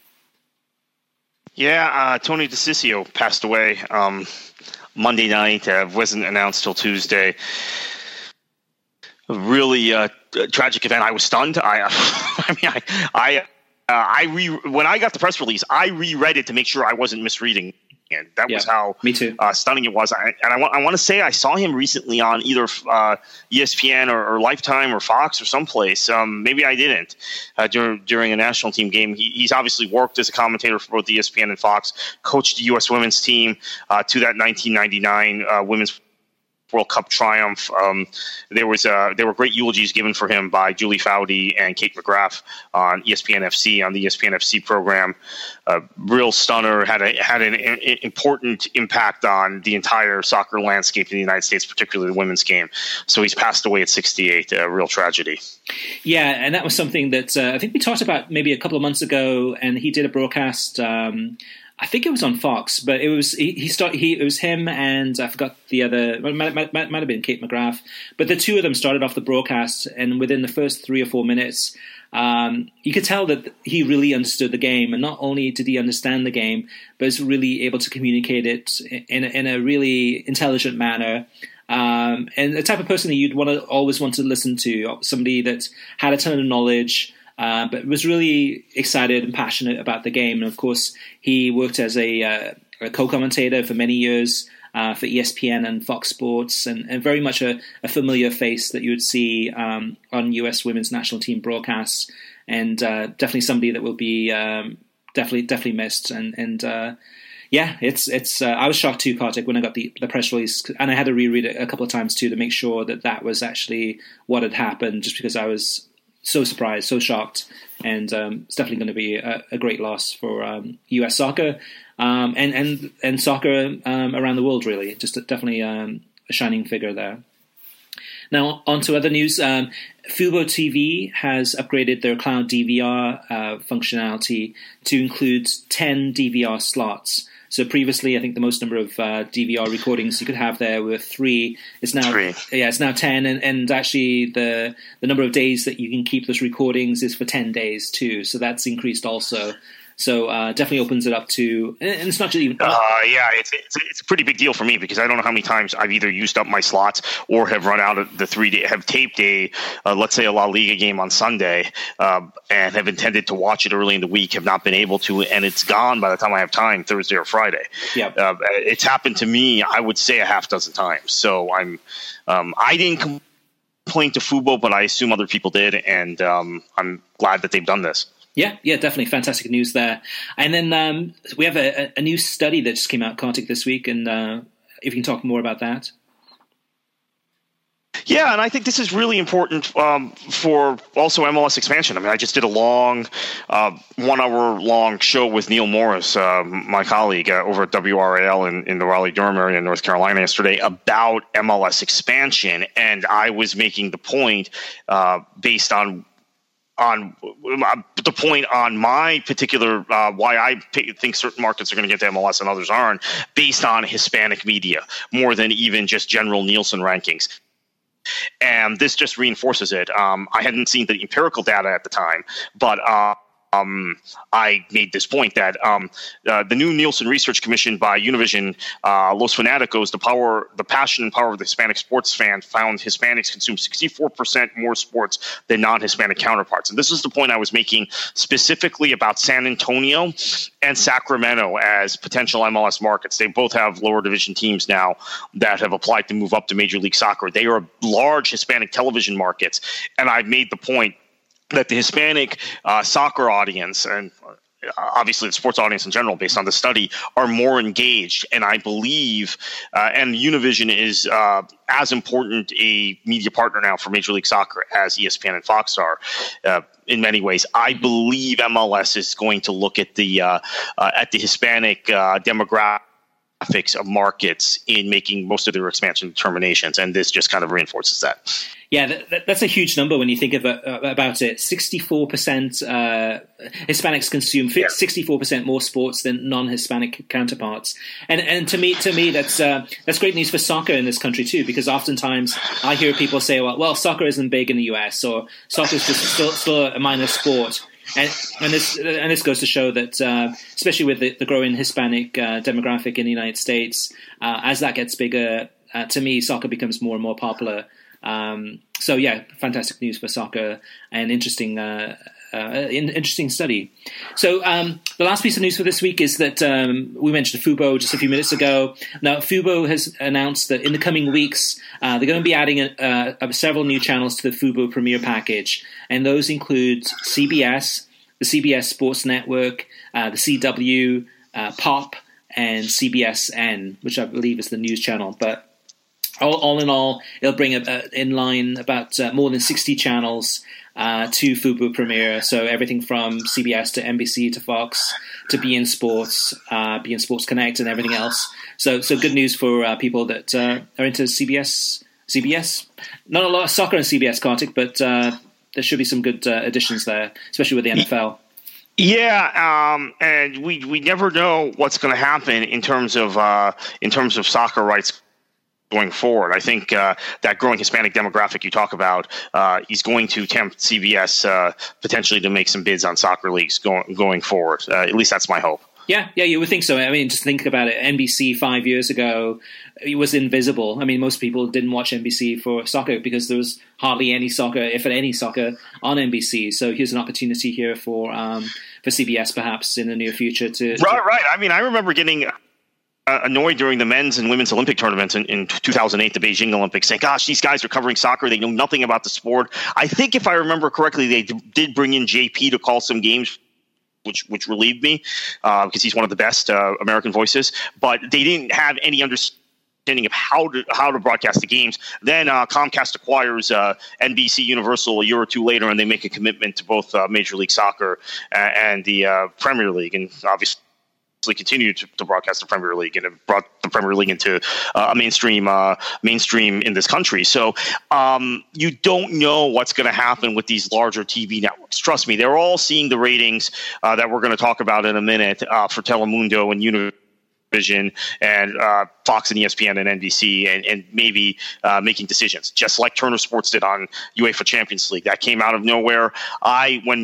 Yeah, uh, Tony DeCiccio passed away um, Monday night. Uh, wasn't announced till Tuesday. A really uh, tragic event. I was stunned. I, I mean, I, I, uh, I re when I got the press release, I reread it to make sure I wasn't misreading. And that yeah, was how me too. Uh, stunning it was. I, and I, wa- I want to say I saw him recently on either uh, E S P N or, or Lifetime or Fox or someplace. Um, maybe I didn't uh, during during a national team game. He, he's obviously worked as a commentator for both E S P N and Fox, coached the U S women's team uh, to that nineteen ninety-nine uh, women's World Cup triumph. Um, there was uh, there were great eulogies given for him by Julie Foudy and Kate McGrath on E S P N F C on the E S P N F C program. Uh, real stunner, had a had an, an important impact on the entire soccer landscape in the United States, particularly the women's game. So he's passed away at sixty-eight. A real tragedy. Yeah, and that was something that uh, I think we talked about maybe a couple of months ago, and he did a broadcast. Um, I think it was on Fox, but it was he. he, start, he it was him and I forgot the other. It might, might, might have been Kate McGrath, but the two of them started off the broadcast, and within the first three or four minutes, um, you could tell that he really understood the game, and not only did he understand the game, but was really able to communicate it in a, in a really intelligent manner. Um, and the type of person that you'd want to always want to listen to, somebody that had a ton of knowledge. Uh, but was really excited and passionate about the game. And of course, he worked as a, uh, a co-commentator for many years uh, for E S P N and Fox Sports, and, and very much a, a familiar face that you would see um, on U S women's national team broadcasts, and uh, definitely somebody that will be um, definitely definitely missed. And and uh, yeah, it's it's. Uh, I was shocked too, Kartik, when I got the, the press release, and I had to reread it a couple of times too to make sure that that was actually what had happened, just because I was so surprised, so shocked, and um, it's definitely going to be a, a great loss for um, U S soccer um, and and and soccer um, around the world. Really, just a, definitely um, a shining figure there. Now, on to other news. Um, Fubo T V has upgraded their cloud D V R uh, functionality to include ten D V R slots. So previously, I think the most number of uh, D V R recordings you could have there were three. It's now three. Yeah, it's now ten, and, and actually the the number of days that you can keep those recordings is for ten days too. So that's increased also. So uh, definitely opens it up to, and it's not just even. Uh, yeah, it's, it's it's a pretty big deal for me because I don't know how many times I've either used up my slots or have run out of the three day, have taped a, uh, let's say a La Liga game on Sunday, uh, and have intended to watch it early in the week, have not been able to, and it's gone by the time I have time Thursday or Friday. Yeah, uh, it's happened to me, I would say a half dozen times. So I'm, um, I didn't complain to Fubo, but I assume other people did, and um, I'm glad that they've done this. Yeah, yeah, definitely fantastic news there. And then um, we have a, a new study that just came out, Kartik, this week, and uh, if you can talk more about that. Yeah, and I think this is really important um, for also M L S expansion. I mean, I just did a long, uh, one-hour-long show with Neil Morris, uh, my colleague uh, over at W R A L in, in the Raleigh-Durham area in North Carolina yesterday about M L S expansion, and I was making the point uh, based on on uh, the point on my particular uh, why I p- think certain markets are going to get to M L S and others aren't, based on Hispanic media more than even just general Nielsen rankings. And this just reinforces it. Um, I hadn't seen the empirical data at the time, but uh, um, I made this point that um, uh, the new Nielsen Research commissioned by Univision, uh, Los Fanaticos, the power, the passion and power of the Hispanic sports fan, found Hispanics consume sixty-four percent more sports than non-Hispanic counterparts. And this is the point I was making specifically about San Antonio and Sacramento as potential M L S markets. They both have lower division teams now that have applied to move up to Major League Soccer. They are large Hispanic television markets. And I made the point that the Hispanic uh, soccer audience and obviously the sports audience in general, based on the study, are more engaged. And I believe, uh, and Univision is uh, as important a media partner now for Major League Soccer as E S P N and Fox are uh, in many ways. I believe M L S is going to look at the uh, uh, at the Hispanic uh, demographics of markets in making most of their expansion determinations, and this just kind of reinforces that. Yeah, that, that, that's a huge number when you think of, uh, about it. sixty-four percent uh, Hispanics consume yeah. sixty-four percent more sports than non-Hispanic counterparts, and and to me, to me, that's uh, that's great news for soccer in this country too. Because oftentimes I hear people say, "Well, well, soccer isn't big in the U S, or soccer is just still, still a minor sport." And, and this and this goes to show that, uh, especially with the, the growing Hispanic uh, demographic in the United States, uh, as that gets bigger, uh, to me, soccer becomes more and more popular. Um, so yeah, fantastic news for soccer and interesting, uh, uh, in, interesting study. So um, the last piece of news for this week is that um, we mentioned Fubo just a few minutes ago. Now Fubo has announced that in the coming weeks uh, they're going to be adding uh, uh, several new channels to the Fubo Premier package, and those include C B S, the C B S Sports Network, uh, the C W, uh, Pop, and C B S N, which I believe is the news channel, but. All, all in all, it'll bring a, a, in line about uh, more than sixty channels uh, to Fubo Premier. So everything from C B S to N B C to Fox to beIN Sports, uh, beIN Sports Connect, and everything else. So, so good news for uh, people that uh, are into C B S. C B S, not a lot of soccer on C B S, Kartik, but uh, there should be some good uh, additions there, especially with the N F L. Yeah, um, and we we never know what's going to happen in terms of uh, in terms of soccer rights going forward. I think uh, that growing Hispanic demographic you talk about uh, is going to tempt C B S uh, potentially to make some bids on soccer leagues going going forward. Uh, at least that's my hope. Yeah, yeah, you would think so. I mean, just think about it. N B C five years ago, it was invisible. I mean, most people didn't watch N B C for soccer because there was hardly any soccer, if any soccer, on N B C. So here's an opportunity here for um, for C B S perhaps in the near future to. Right, to- right. I mean, I remember getting annoyed during the men's and women's Olympic tournaments in, in two thousand eight, the Beijing Olympics, saying, gosh, these guys are covering soccer. They know nothing about the sport. I think if I remember correctly, they d- did bring in J P to call some games, which which relieved me uh, because he's one of the best uh, American voices. But they didn't have any understanding of how to how to broadcast the games. Then uh, Comcast acquires uh, N B C Universal a year or two later, and they make a commitment to both uh, Major League Soccer and, and the uh, Premier League, and obviously continued to, to broadcast the Premier League, and it brought the Premier League into uh, a mainstream uh, mainstream in this country. So um, you don't know what's going to happen with these larger T V networks. Trust me, they're all seeing the ratings uh, that we're going to talk about in a minute uh, for Telemundo and Univision and uh, Fox and E S P N and N B C, and, and maybe uh, making decisions, just like Turner Sports did on UEFA Champions League. That came out of nowhere. I when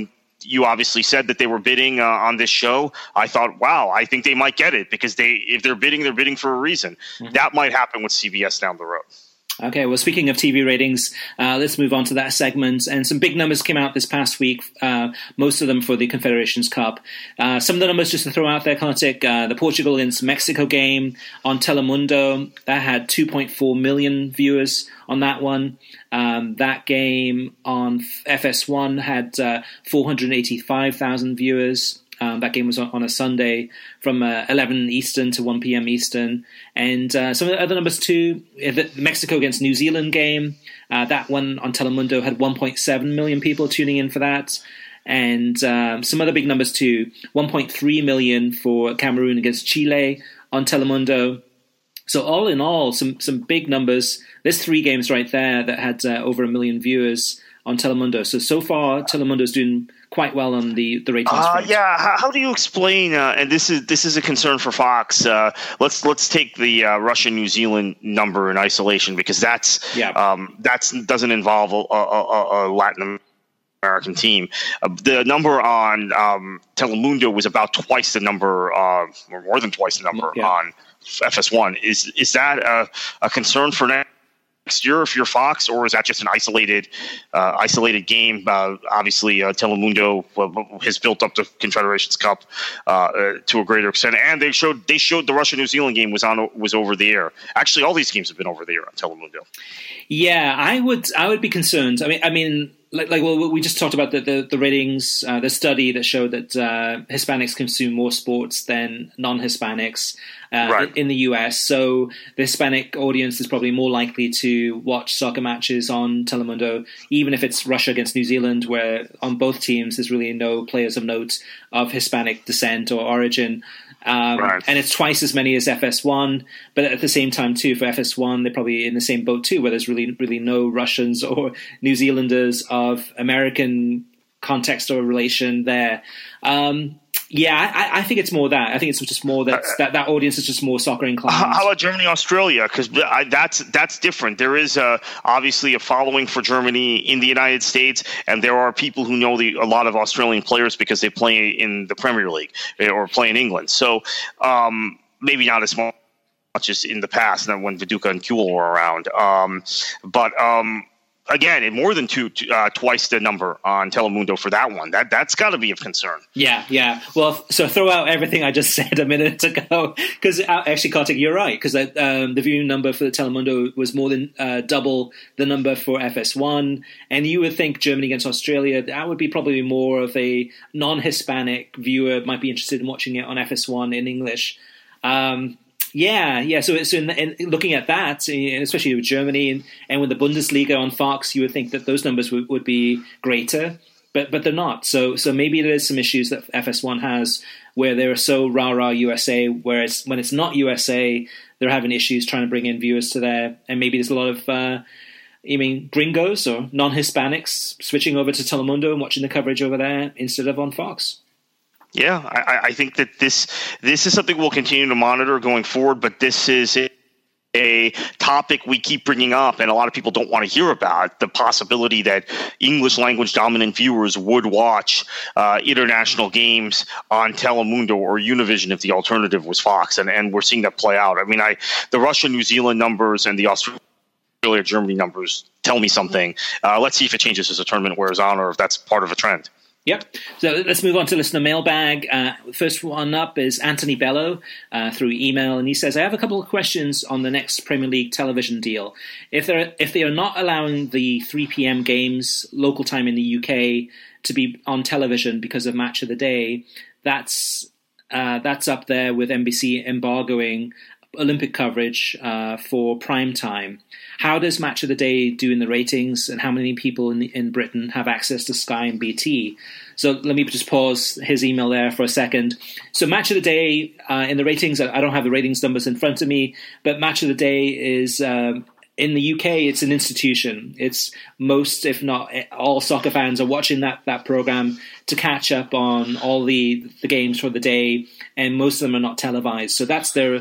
you obviously said that they were bidding uh, on this show. I thought, wow, I think they might get it because they, if they're bidding, they're bidding for a reason. Mm-hmm. That might happen with C B S down the road. Okay, well, speaking of T V ratings, uh, let's move on to that segment. And some big numbers came out this past week, uh, most of them for the Confederations Cup. Uh, some of the numbers, just to throw out there, Kartik, uh, the Portugal against Mexico game on Telemundo, that had two point four million viewers on that one. Um, that game on F S one had uh, four hundred eighty-five thousand viewers. Um, that game was on, on a Sunday from uh, eleven Eastern to one p.m. Eastern. And uh, some of the other numbers too, the Mexico against New Zealand game, uh, that one on Telemundo had one point seven million people tuning in for that. And um, some other big numbers too, one point three million for Cameroon against Chile on Telemundo. So all in all, some, some big numbers. There's three games right there that had uh, over a million viewers on Telemundo. So, so far, Telemundo's doing quite well on the, the ratings uh, front. Yeah, how, how do you explain, uh, and this is this is a concern for Fox, uh, let's let's take the uh, Russia-New Zealand number in isolation because that's yeah. um, that's doesn't involve a, a, a Latin American team. Uh, the number on um, Telemundo was about twice the number, uh, or more than twice the number yeah. on F S one. Is, is that a, a concern for next year if you're Fox, or is that just an isolated uh, isolated game? Uh, obviously, uh, Telemundo uh, has built up the Confederations Cup uh, uh, to a greater extent, and they showed they showed the Russia New Zealand game was on was over the air. Actually, all these games have been over the air on Telemundo. Yeah, I would I would be concerned. I mean, I mean. Like, like, well, we just talked about the the, the ratings, uh, the study that showed that uh, Hispanics consume more sports than non-Hispanics uh, right. in, in the U S. So the Hispanic audience is probably more likely to watch soccer matches on Telemundo, even if it's Russia against New Zealand, where on both teams there's really no players of note of Hispanic descent or origin. Um, right. And it's twice as many as F S one, but at the same time, too, for F S one, they're probably in the same boat, too, where there's really, really no Russians or New Zealanders of American context or relation there. Um, yeah, I, I think it's more that. I think it's just more that that, that audience is just more soccer inclined. How about Germany, Australia? Because that's that's different. There is a, obviously a following for Germany in the United States, and there are people who know the, a lot of Australian players because they play in the Premier League or play in England. So um, maybe not as much as in the past, when Viduka and Kuhl were around. Um, but um, Again, more than two, uh, twice the number on Telemundo for that one. That that's got to be of concern. Yeah, yeah. Well, so throw out everything I just said a minute ago, because actually, Kartik, you're right. Because um, the viewing number for the Telemundo was more than uh, double the number for F S one, and you would think Germany against Australia, that would be probably more of a non-Hispanic viewer might be interested in watching it on F S one in English. Um, Yeah, yeah. So, so in, in looking at that, especially with Germany and, and with the Bundesliga on Fox, you would think that those numbers would, would be greater, but but they're not. So, so maybe there's some issues that F S one has where they're so rah rah U S A, whereas when it's not U S A, they're having issues trying to bring in viewers to there, and maybe there's a lot of, uh, I mean, gringos or non-Hispanics switching over to Telemundo and watching the coverage over there instead of on Fox. Yeah, I, I think that this this is something we'll continue to monitor going forward, but this is a, a topic we keep bringing up, and a lot of people don't want to hear about, the possibility that English language dominant viewers would watch uh, international games on Telemundo or Univision if the alternative was Fox, and, and we're seeing that play out. I mean, I the Russia-New Zealand numbers and the Australia-Germany numbers tell me something. Uh, let's see if it changes as the tournament wears on or if that's part of a trend. Yep. So let's move on to listener mailbag. Uh, first one up is Anthony Bello uh, through email, and he says, I have a couple of questions on the next Premier League television deal. If they're if they are not allowing the three p.m. games local time in the U K to be on television because of Match of the Day, that's uh, that's up there with N B C embargoing Olympic coverage uh, for prime time. How does Match of the Day do in the ratings, and how many people in, in Britain have access to Sky and B T? So let me just pause his email there for a second. So Match of the Day uh, in the ratings, I don't have the ratings numbers in front of me, but Match of the Day is um, in the U K, it's an institution. It's most, if not all, soccer fans are watching that that program to catch up on all the the games for the day, and most of them are not televised. So that's their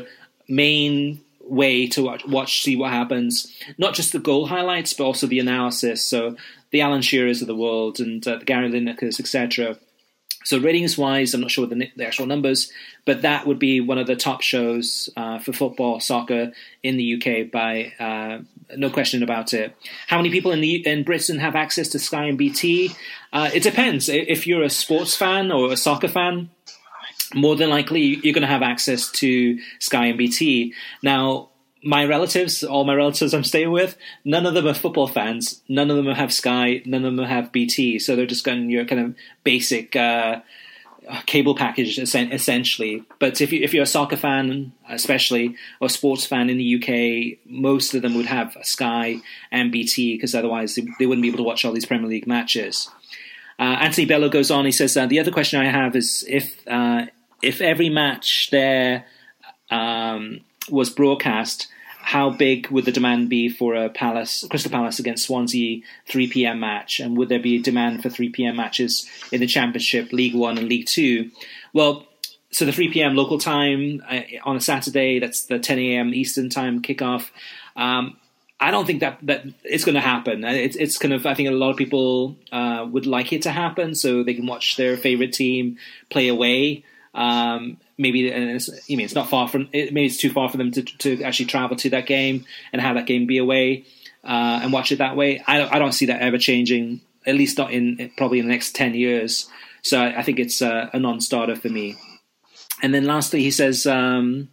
main way to watch, watch, see what happens. Not just the goal highlights, but also the analysis. So the Alan Shearers of the world and uh, the Gary Linekers, et cetera. So ratings-wise, I'm not sure the, the actual numbers, but that would be one of the top shows uh, for football, soccer in the U K by uh, no question about it. How many people in the in Britain have access to Sky and B T? Uh, it depends. If you're a sports fan or a soccer fan, more than likely you're going to have access to Sky and B T. Now, my relatives, all my relatives I'm staying with, none of them are football fans. None of them have Sky. None of them have B T. So they're just going your kind of basic uh, cable package, essentially. But if you if you're a soccer fan, especially, or a sports fan in the U K, most of them would have Sky and B T because otherwise they, they wouldn't be able to watch all these Premier League matches. Uh, Anthony Bello goes on. He says uh, the other question I have is if uh, if every match there um, was broadcast, how big would the demand be for a Palace, Crystal Palace against Swansea three p.m. match? And would there be a demand for three p.m. matches in the Championship, League One and League Two? Well, so the three p.m. local time uh, on a Saturday, that's the ten a.m. Eastern time kickoff. Um, I don't think that, that it's going to happen. It's, it's kind of, I think a lot of people uh, would like it to happen so they can watch their favorite team play away. Um, maybe it's, you mean it's not far from. Maybe it's too far for them to to actually travel to that game and have that game be away uh, and watch it that way. I don't, I don't see that ever changing. At least not in probably in the next ten years. So I, I think it's a, a non-starter for me. And then lastly, he says, um,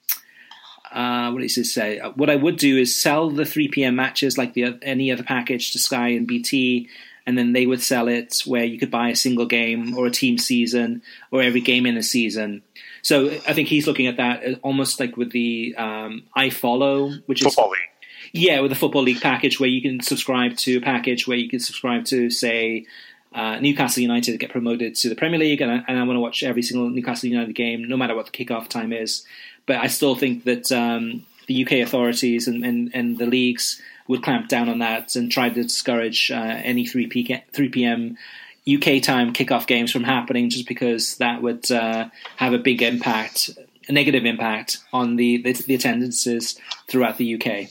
uh, what does he say? What I would do is sell the three p.m. matches like the any other package to Sky and B T. And then they would sell it where you could buy a single game or a team season or every game in a season. So I think he's looking at that almost like with the um, iFollow, which is Football League. Yeah, with the Football League package where you can subscribe to a package where you can subscribe to, say, uh, Newcastle United get promoted to the Premier League, and I, and I want to watch every single Newcastle United game, no matter what the kickoff time is. But I still think that um, the U K authorities and, and, and the leagues would clamp down on that and try to discourage uh, any three p.m. U K time kickoff games from happening, just because that would uh, have a big impact, a negative impact on the, the, the attendances throughout the U K.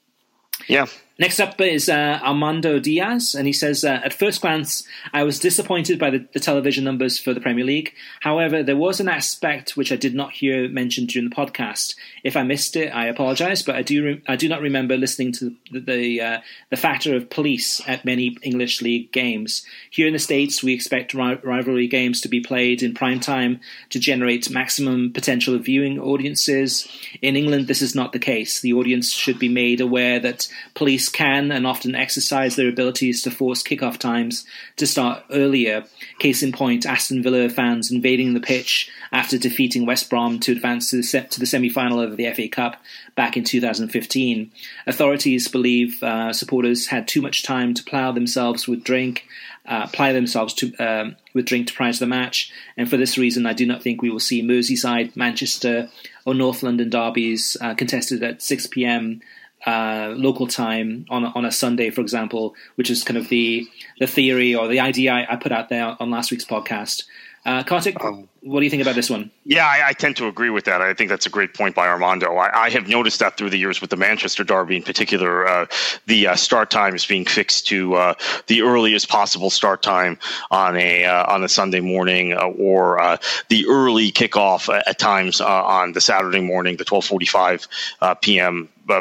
Yeah. Next up is uh, Armando Diaz, and he says, uh, at first glance, I was disappointed by the, the television numbers for the Premier League. However, there was an aspect which I did not hear mentioned during the podcast. If I missed it, I apologize, but I do re- I do not remember listening to the the, uh, the factor of police at many English League games. Here in the States, we expect ri- rivalry games to be played in prime time to generate maximum potential viewing audiences. In England, this is not the case. The audience should be made aware that police can and often exercise their abilities to force kickoff times to start earlier. Case in point, Aston Villa fans invading the pitch after defeating West Brom to advance to the, se- to the semi-final of the F A Cup back in two thousand fifteen. Authorities believe uh, supporters had too much time to plough themselves with drink, uh, ply themselves to um, with drink prior to the match, and for this reason, I do not think we will see Merseyside, Manchester, or North London derbies uh, contested at six p.m. Uh, local time on a, on a Sunday, for example, which is kind of the the theory or the idea I, I put out there on last week's podcast. Uh, Kartik, um, what do you think about this one? Yeah, I, I tend to agree with that. I think that's a great point by Armando. I, I have noticed that through the years with the Manchester Derby in particular, uh, the uh, start time is being fixed to uh, the earliest possible start time on a uh, on a Sunday morning, uh, or uh, the early kickoff at times uh, on the Saturday morning, the twelve forty-five uh, p.m. Uh,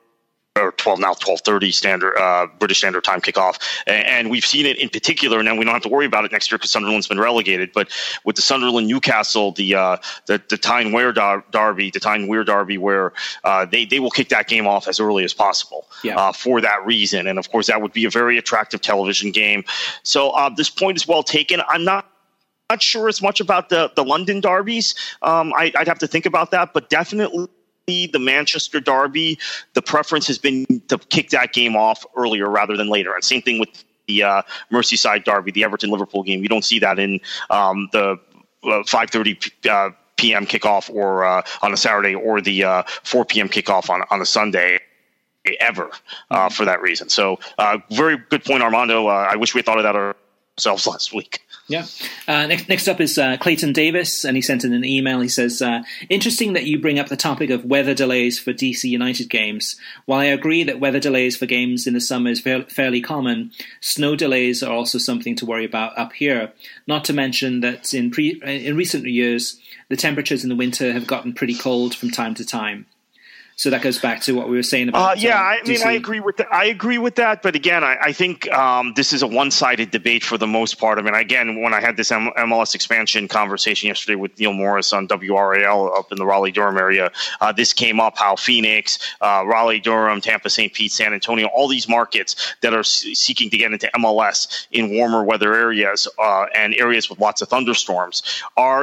or twelve now twelve thirty standard uh, British Standard Time kickoff, and, and we've seen it in particular. And then we don't have to worry about it next year because Sunderland's been relegated. But with the Sunderland Newcastle, the uh, the the Tyne Wear dar- Derby, the Tyne Wear Derby, where uh, they they will kick that game off as early as possible yeah. uh, for that reason. And of course, that would be a very attractive television game. So uh, this point is well taken. I'm not. Not sure as much about the the London derbies. Um, I, I'd have to think about that, but definitely. The Manchester Derby, the preference has been to kick that game off earlier rather than later. And same thing with the uh, Merseyside Derby, the Everton-Liverpool game. You don't see that in um, the uh, five thirty uh, p.m. kickoff or uh, on a Saturday or the uh, four p.m. kickoff on, on a Sunday ever uh, for that reason. So uh, very good point, Armando. Uh, I wish we had thought of that ourselves last week. Yeah. Uh, next, next up is uh, Clayton Davis, and he sent in an email. He says, uh, interesting that you bring up the topic of weather delays for D C United games. While I agree that weather delays for games in the summer is fa- fairly common, snow delays are also something to worry about up here. Not to mention that in, pre- in recent years, the temperatures in the winter have gotten pretty cold from time to time. So that goes back to what we were saying about. Uh, yeah, uh, I mean, I agree with that. I agree with that. But again, I, I think um, this is a one-sided debate for the most part. I mean, again, when I had this M- MLS expansion conversation yesterday with Neil Morris on W R A L up in the Raleigh-Durham area, uh, this came up how Phoenix, uh, Raleigh-Durham, Tampa, Saint Pete, San Antonio, all these markets that are s- seeking to get into M L S in warmer weather areas uh, and areas with lots of thunderstorms are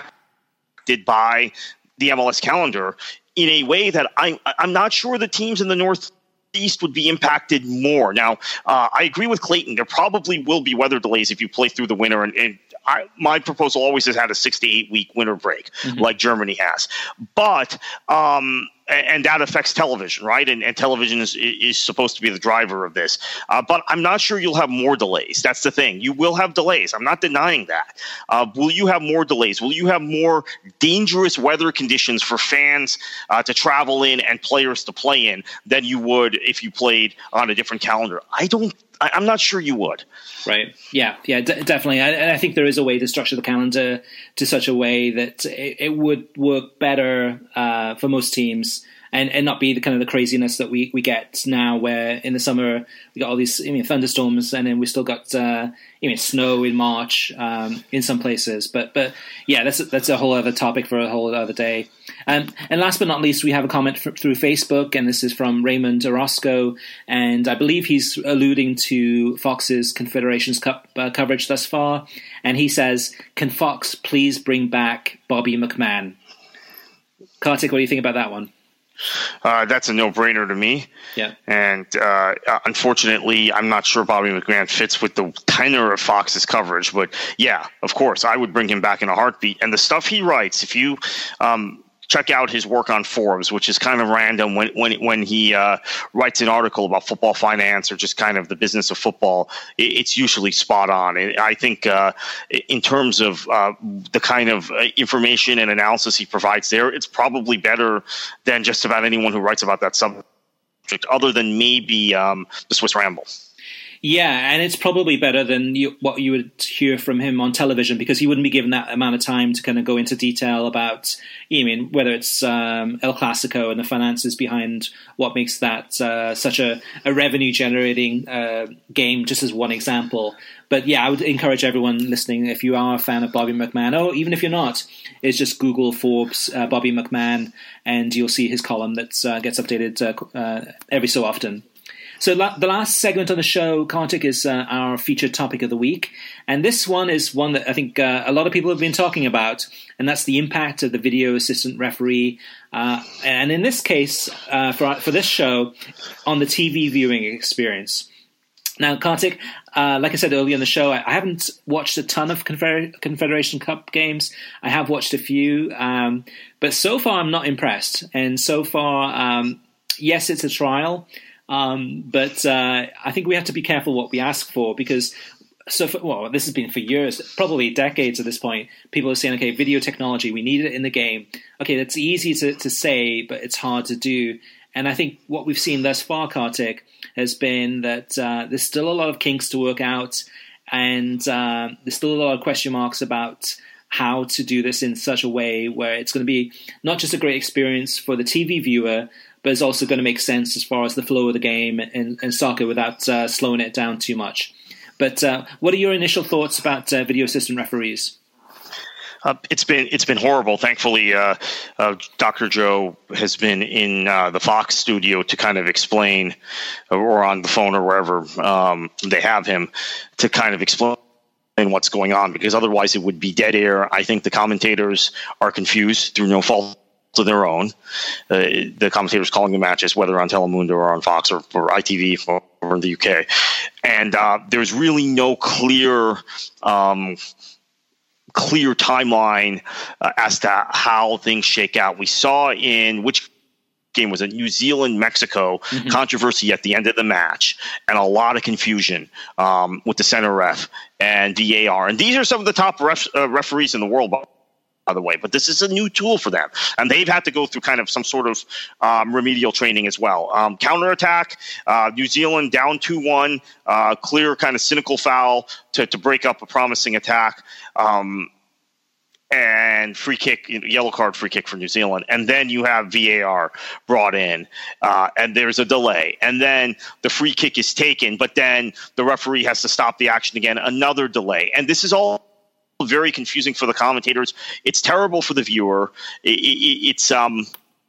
impacted by the M L S calendar in a way that I, I'm not sure the teams in the Northeast would be impacted more. Now, uh, I agree with Clayton. There probably will be weather delays if you play through the winter. And, and I, my proposal always has had a six to eight week winter break, mm-hmm. like Germany has. But um, and that affects television, right? And, and television is, is supposed to be the driver of this. Uh, but I'm not sure you'll have more delays. That's the thing. You will have delays. I'm not denying that. Uh, will you have more delays? Will you have more dangerous weather conditions for fans uh, to travel in and players to play in than you would if you played on a different calendar? I don't. I, I'm not sure you would. Right. Yeah. Yeah. D- definitely. I, I think there is a way to structure the calendar to such a way that it, it would work better uh, for most teams, and, and not be the kind of the craziness that we, we get now, where in the summer we got all these I mean, thunderstorms, and then we still got uh, I mean, snow in March um, in some places. But but yeah, that's that's a whole other topic for a whole other day. Um, and last but not least, we have a comment f- through Facebook, and this is from Raymond Orozco, and I believe he's alluding to Fox's Confederations Cup uh, coverage thus far. And he says, "Can Fox please bring back Bobby McMahon?" Kartik, what do you think about that one? Uh, that's a no-brainer to me. Yeah. And uh, unfortunately, I'm not sure Bobby McMahon fits with the tenor of Fox's coverage. But yeah, of course, I would bring him back in a heartbeat. And the stuff he writes, if you um, check out his work on Forbes, which is kind of random when when when he uh, writes an article about football finance or just kind of the business of football, it's usually spot on. And I think uh, in terms of uh, the kind of information and analysis he provides there, it's probably better than just about anyone who writes about that subject, other than maybe um, the Swiss Ramble. Yeah, and it's probably better than you, what you would hear from him on television, because he wouldn't be given that amount of time to kind of go into detail about, I mean, whether it's um, El Clasico and the finances behind what makes that uh, such a, a revenue-generating uh, game, just as one example. But yeah, I would encourage everyone listening, if you are a fan of Bobby McMahon, or even if you're not, is just Google Forbes uh, Bobby McMahon, and you'll see his column that uh, gets updated uh, uh, every so often. So la- the last segment on the show, Kartik, is uh, our featured topic of the week. And this one is one that I think uh, a lot of people have been talking about, and that's the impact of the video assistant referee. Uh, and in this case, uh, for for this show, on the T V viewing experience. Now, Kartik, uh, like I said earlier in the show, I, I haven't watched a ton of Confeder- Confederation Cup games. I have watched a few, um, but so far I'm not impressed. And so far, um, yes, it's a trial. Um, but uh, I think we have to be careful what we ask for, because so for, well, this has been for years, probably decades at this point. People are saying, okay, video technology, we need it in the game. Okay, that's easy to, to say, but it's hard to do. And I think what we've seen thus far, Kartik, has been that uh, there's still a lot of kinks to work out, and uh, there's still a lot of question marks about how to do this in such a way where it's going to be not just a great experience for the T V viewer, but it's also going to make sense as far as the flow of the game in, in soccer without uh, slowing it down too much. But uh, what are your initial thoughts about uh, video assistant referees? Uh, it's been it's been horrible. Thankfully, uh, uh, Doctor Joe has been in uh, the Fox studio to kind of explain, or on the phone or wherever um, they have him, to kind of explain what's going on, because otherwise it would be dead air. I think the commentators are confused through no fault of their own. Uh, the commentators calling the matches, whether on Telemundo or on Fox or, or I T V or, or in the U K. And uh, there's really no clear um, clear timeline uh, as to how things shake out. We saw in which game was a New Zealand Mexico mm-hmm. controversy at the end of the match, and a lot of confusion um, with the center ref and V A R. And these are some of the top ref, uh, referees in the world, by the way. But this is a new tool for them, and they've had to go through kind of some sort of um, remedial training as well. Um, counterattack, uh, New Zealand down two one, uh, clear kind of cynical foul to, to break up a promising attack. Um, and free kick, yellow card free kick for New Zealand. And then you have V A R brought in, uh, and there's a delay. And then the free kick is taken, but then the referee has to stop the action again, another delay. And this is all very confusing for the commentators. It's terrible for the viewer. It, it, it's um,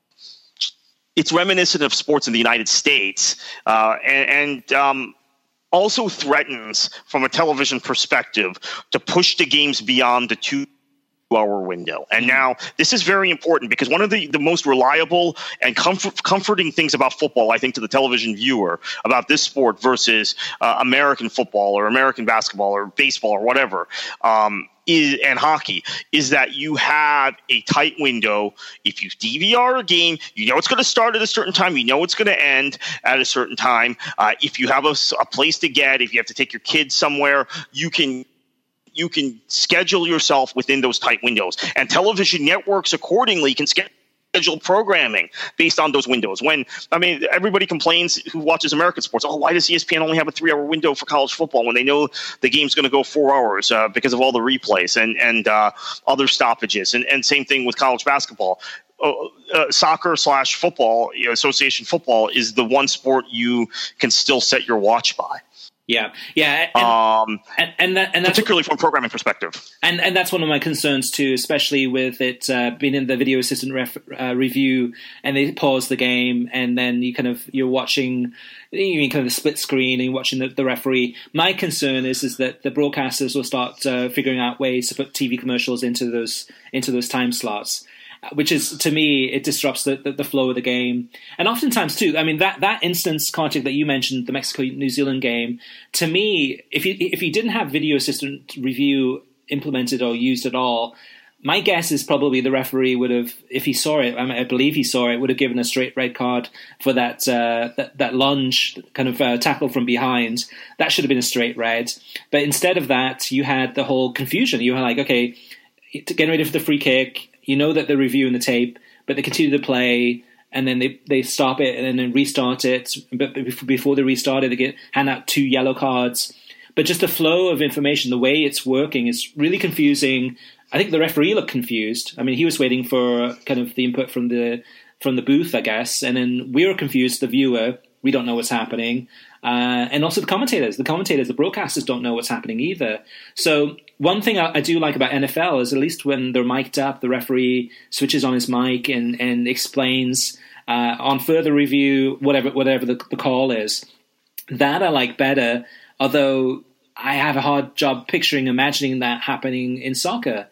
it's reminiscent of sports in the United States, uh, and, and um, also threatens, from a television perspective, to push the games beyond the two hour window. And now this is very important, because one of the, the most reliable and comfort, comforting things about football, I think, to the television viewer about this sport versus uh, American football or American basketball or baseball or whatever, um, is, and hockey, is that you have a tight window. If you D V R a game, you know it's going to start at a certain time. You know it's going to end at a certain time. Uh, if you have a, a place to get, if you have to take your kids somewhere, you can you can schedule yourself within those tight windows. And television networks accordingly can schedule programming based on those windows. When, I mean, everybody complains who watches American sports, oh, why does E S P N only have a three-hour window for college football when they know the game's going to go four hours uh, because of all the replays and, and uh, other stoppages? And, and same thing with college basketball. Uh, uh, soccer slash football, you know, association football is the one sport you can still set your watch by. Yeah, yeah, and, um, and, and, that, and that's, particularly from a programming perspective, and and that's one of my concerns too, especially with it uh, being in the video assistant ref, uh, review, and they pause the game, and then you kind of you're watching, you kind of the split screen, and you're watching the, the referee. My concern is is that the broadcasters will start uh, figuring out ways to put T V commercials into those into those time slots, which is, to me, it disrupts the, the, the flow of the game. And oftentimes, too, I mean, that, that instance, Kartik, that you mentioned, the Mexico-New Zealand game, to me, if you, if you didn't have video assistant review implemented or used at all, my guess is probably the referee would have, if he saw it, I, mean, I believe he saw it, would have given a straight red card for that uh, that, that lunge, kind of uh, tackle from behind. That should have been a straight red. But instead of that, you had the whole confusion. You were like, okay, getting ready for the free kick, you know that they're reviewing the tape, but they continue to play, and then they, they stop it and then restart it. But before they restart it, they get hand out two yellow cards. But just the flow of information, the way it's working, is really confusing. I think the referee looked confused. I mean, he was waiting for kind of the input from the from the booth, I guess, and then we were confused, the viewer. We don't know what's happening. Uh, and also the commentators. The commentators, the broadcasters don't know what's happening either. So one thing I, I do like about N F L is at least when they're mic'd up, the referee switches on his mic and, and explains uh, on further review, whatever whatever the, the call is. That I like better, although I have a hard job picturing, imagining that happening in soccer.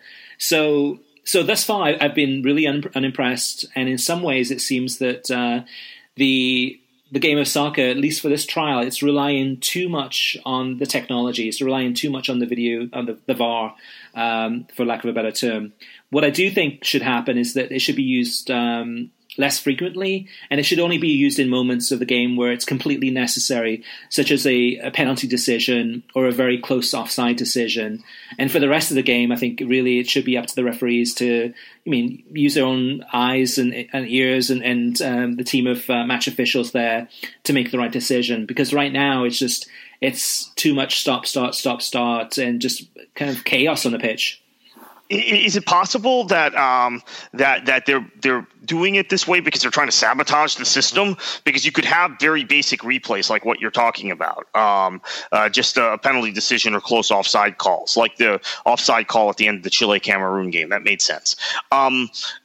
So so thus far, I, I've been really un, unimpressed. And in some ways, it seems that uh, the... the game of soccer, at least for this trial, it's relying too much on the technology. It's relying too much on the video, on the, the V A R, um, for lack of a better term. What I do think should happen is that it should be used um, less frequently, and it should only be used in moments of the game where it's completely necessary, such as a, a penalty decision or a very close offside decision. And for the rest of the game, I think really it should be up to the referees to, I mean, use their own eyes and, and ears and, and um, the team of uh, match officials there to make the right decision. Because right now it's just, it's too much stop, start, stop, start, and just kind of chaos on the pitch. Is it possible that um, that that they're they're doing it this way because they're trying to sabotage the system? Because you could have very basic replays like what you're talking about, um, uh, just a penalty decision or close offside calls, like the offside call at the end of the Chile-Cameroon game. That made sense. Um,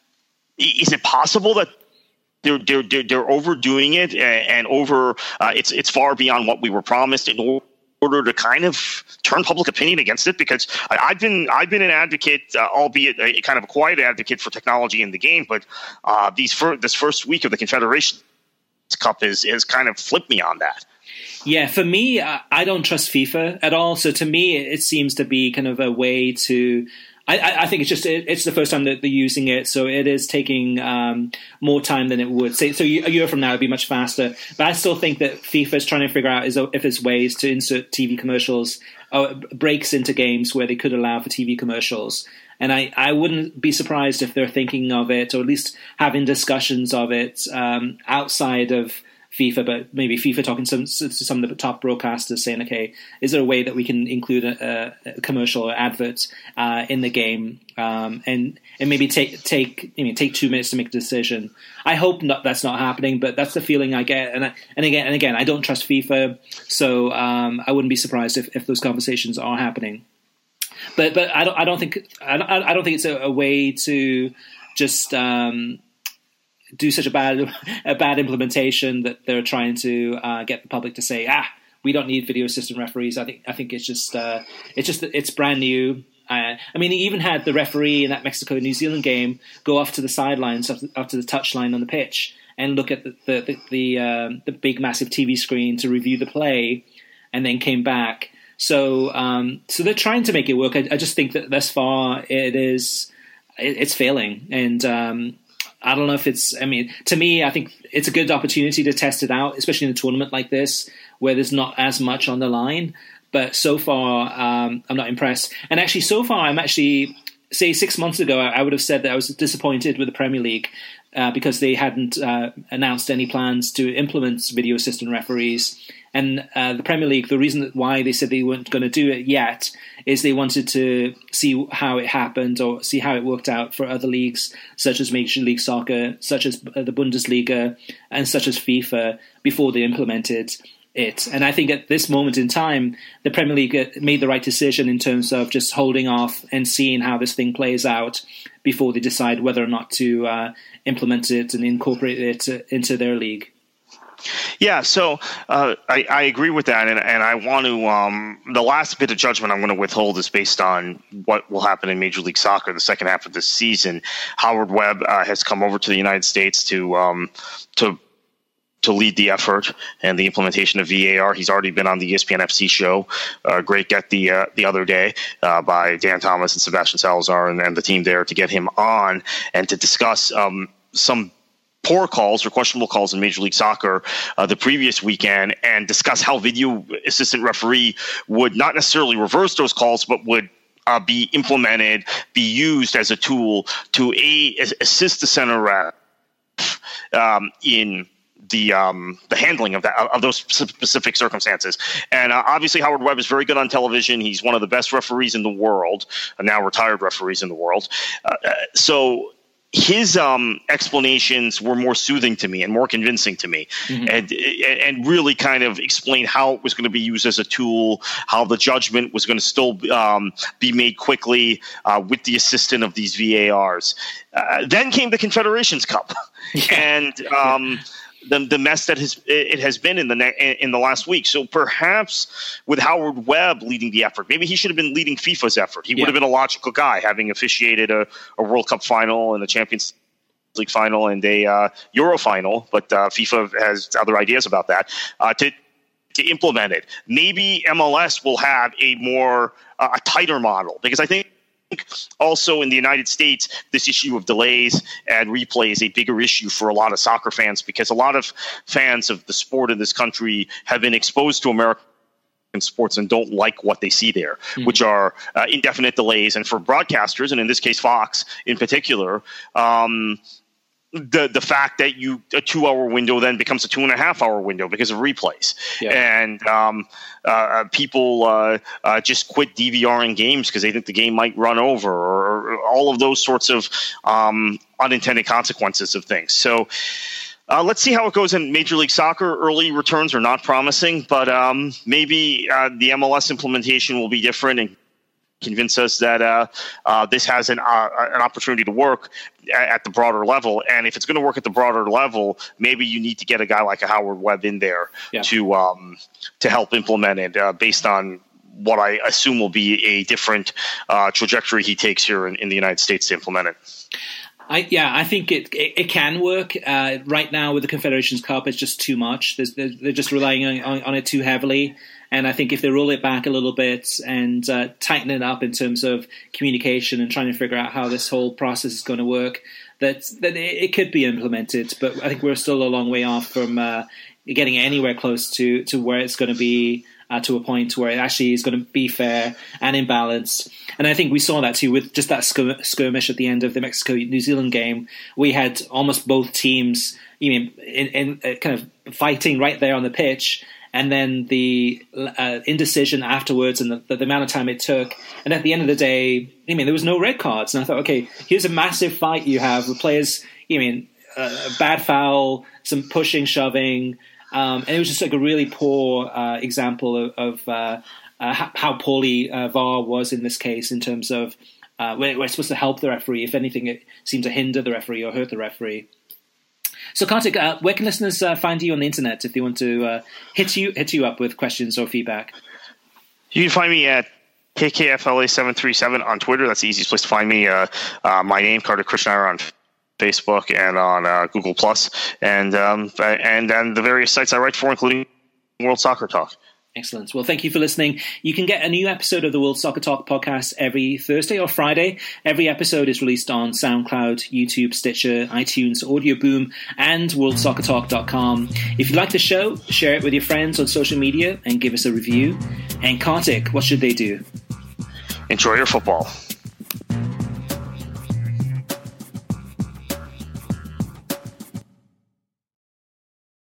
is it possible that they're they're they're, they're overdoing it and, and over? Uh, it's it's far beyond what we were promised in order order to kind of turn public opinion against it? Because I, I've been I've been an advocate, uh, albeit a kind of a quiet advocate for technology in the game, but uh, these fir- this first week of the Confederations Cup is is kind of flipped me on that. Yeah, for me, I, I don't trust FIFA at all. So to me, it seems to be kind of a way to I, I think it's just it, it's the first time that they're using it, so it is taking um, more time than it would. Say, so a year from now, it'd be much faster. But I still think that FIFA is trying to figure out is if there's ways to insert T V commercials, or breaks into games where they could allow for T V commercials. And I, I wouldn't be surprised if they're thinking of it, or at least having discussions of it um, outside of FIFA, but maybe FIFA talking to some, to some of the top broadcasters saying, okay, is there a way that we can include a, a commercial or advert uh, in the game, um, and and maybe take take you know, take two minutes to make a decision. I hope not, that's not happening, but that's the feeling I get. And I, and again and again, I don't trust FIFA, so um, I wouldn't be surprised if, if those conversations are happening. But but I don't I don't think I don't, I don't think it's a, a way to just um, do such a bad a bad implementation that they're trying to uh, get the public to say, ah, we don't need video assistant referees. I think I think it's just uh, it's just it's brand new. Uh, I mean, he even had the referee in that Mexico New Zealand game go off to the sidelines, up to, up to the touchline on the pitch, and look at the the the, the, um, the big massive T V screen to review the play, and then came back. So um, so they're trying to make it work. I, I just think that thus far it is it, it's failing, and um, I don't know if it's, I mean, to me, I think it's a good opportunity to test it out, especially in a tournament like this, where there's not as much on the line. But so far, um, I'm not impressed. And actually, so far, I'm actually, say six months ago, I would have said that I was disappointed with the Premier League uh, because they hadn't uh, announced any plans to implement video assistant referees. And uh, the Premier League, the reason why they said they weren't going to do it yet is they wanted to see how it happened or see how it worked out for other leagues, such as Major League Soccer, such as the Bundesliga, and such as FIFA, before they implemented it. And I think at this moment in time, the Premier League made the right decision in terms of just holding off and seeing how this thing plays out before they decide whether or not to uh, implement it and incorporate it into their league. Yeah, so uh, I, I agree with that, and, and I want to um, – the last bit of judgment I'm going to withhold is based on what will happen in Major League Soccer the second half of this season. Howard Webb uh, has come over to the United States to um, to to lead the effort and the implementation of V A R. He's already been on the E S P N F C show, uh, Great Get the uh, the other day uh, by Dan Thomas and Sebastian Salazar and, and the team there to get him on and to discuss um, some – poor calls or questionable calls in Major League Soccer uh, the previous weekend, and discuss how video assistant referee would not necessarily reverse those calls, but would uh, be implemented, be used as a tool to a, assist the center ref um, in the um, the handling of that of those specific circumstances. And uh, obviously Howard Webb is very good on television. He's one of the best referees in the world, uh, now retired referees in the world. Uh, so his um, explanations were more soothing to me and more convincing to me, mm-hmm. and and really kind of explained how it was going to be used as a tool, how the judgment was going to still um, be made quickly uh, with the assistance of these V A Rs. Uh, then came the Confederations Cup, and um, the the mess that has it has been in the ne- in the last week. So perhaps with Howard Webb leading the effort, maybe he should have been leading FIFA's effort. He yeah. would have been a logical guy, having officiated a, a World Cup final and a Champions League final and a uh, Euro final. But uh, FIFA has other ideas about that uh, to to implement it. Maybe M L S will have a more uh, a tighter model, because I think. Also in the United States, this issue of delays and replay is a bigger issue for a lot of soccer fans, because a lot of fans of the sport in this country have been exposed to American sports and don't like what they see there, mm-hmm. which are uh, indefinite delays. And for broadcasters, and in this case Fox in particular, um, the the fact that you a two hour window then becomes a two and a half hour window because of replays, yeah. and um, uh, people uh, uh, just quit DVRing games because they think the game might run over, or, or all of those sorts of um, unintended consequences of things. So uh, let's see how it goes in Major League Soccer. Early returns are not promising, but um, maybe uh, the M L S implementation will be different and convince us that uh, uh, this has an uh, an opportunity to work at, at the broader level. And if it's going to work at the broader level, maybe you need to get a guy like a Howard Webb in there yeah. to um, to help implement it uh, based on what I assume will be a different uh, trajectory he takes here in, in the United States to implement it. I, yeah, I think it it, it can work. Uh, right now with the Confederations Cup, it's just too much. There's, they're, they're just relying on, on, on it too heavily. And I think if they roll it back a little bit and uh, tighten it up in terms of communication and trying to figure out how this whole process is going to work, that, that it, it could be implemented. But I think we're still a long way off from uh, getting anywhere close to, to where it's going to be uh, to a point where it actually is going to be fair and in balance. And I think we saw that too with just that skir- skirmish at the end of the Mexico-New Zealand game. We had almost both teams, you mean, in, in uh, kind of fighting right there on the pitch. And then the uh, indecision afterwards and the, the, the amount of time it took. And at the end of the day, I mean, there was no red cards. And I thought, okay, here's a massive fight you have with players, I mean, uh, a bad foul, some pushing, shoving. Um, and it was just like a really poor uh, example of, of uh, uh, how poorly uh, V A R was in this case in terms of uh, where, where it's supposed to help the referee. If anything, it seemed to hinder the referee or hurt the referee. So, Kartik, uh, where can listeners uh, find you on the internet if they want to uh, hit you hit you up with questions or feedback? You can find me at K K F L A seven three seven on Twitter. That's the easiest place to find me. Uh, uh, my name, Kartik Krishnaiyer, on Facebook and on uh, Google Plus, and um, and then the various sites I write for, including World Soccer Talk. Excellent. Well, thank you for listening. You can get a new episode of the World Soccer Talk podcast every Thursday or Friday. Every episode is released on SoundCloud, YouTube, Stitcher, iTunes, Audio Boom, and world soccer talk dot com. If you like the show, share it with your friends on social media and give us a review. And Kartik, what should they do? Enjoy your football.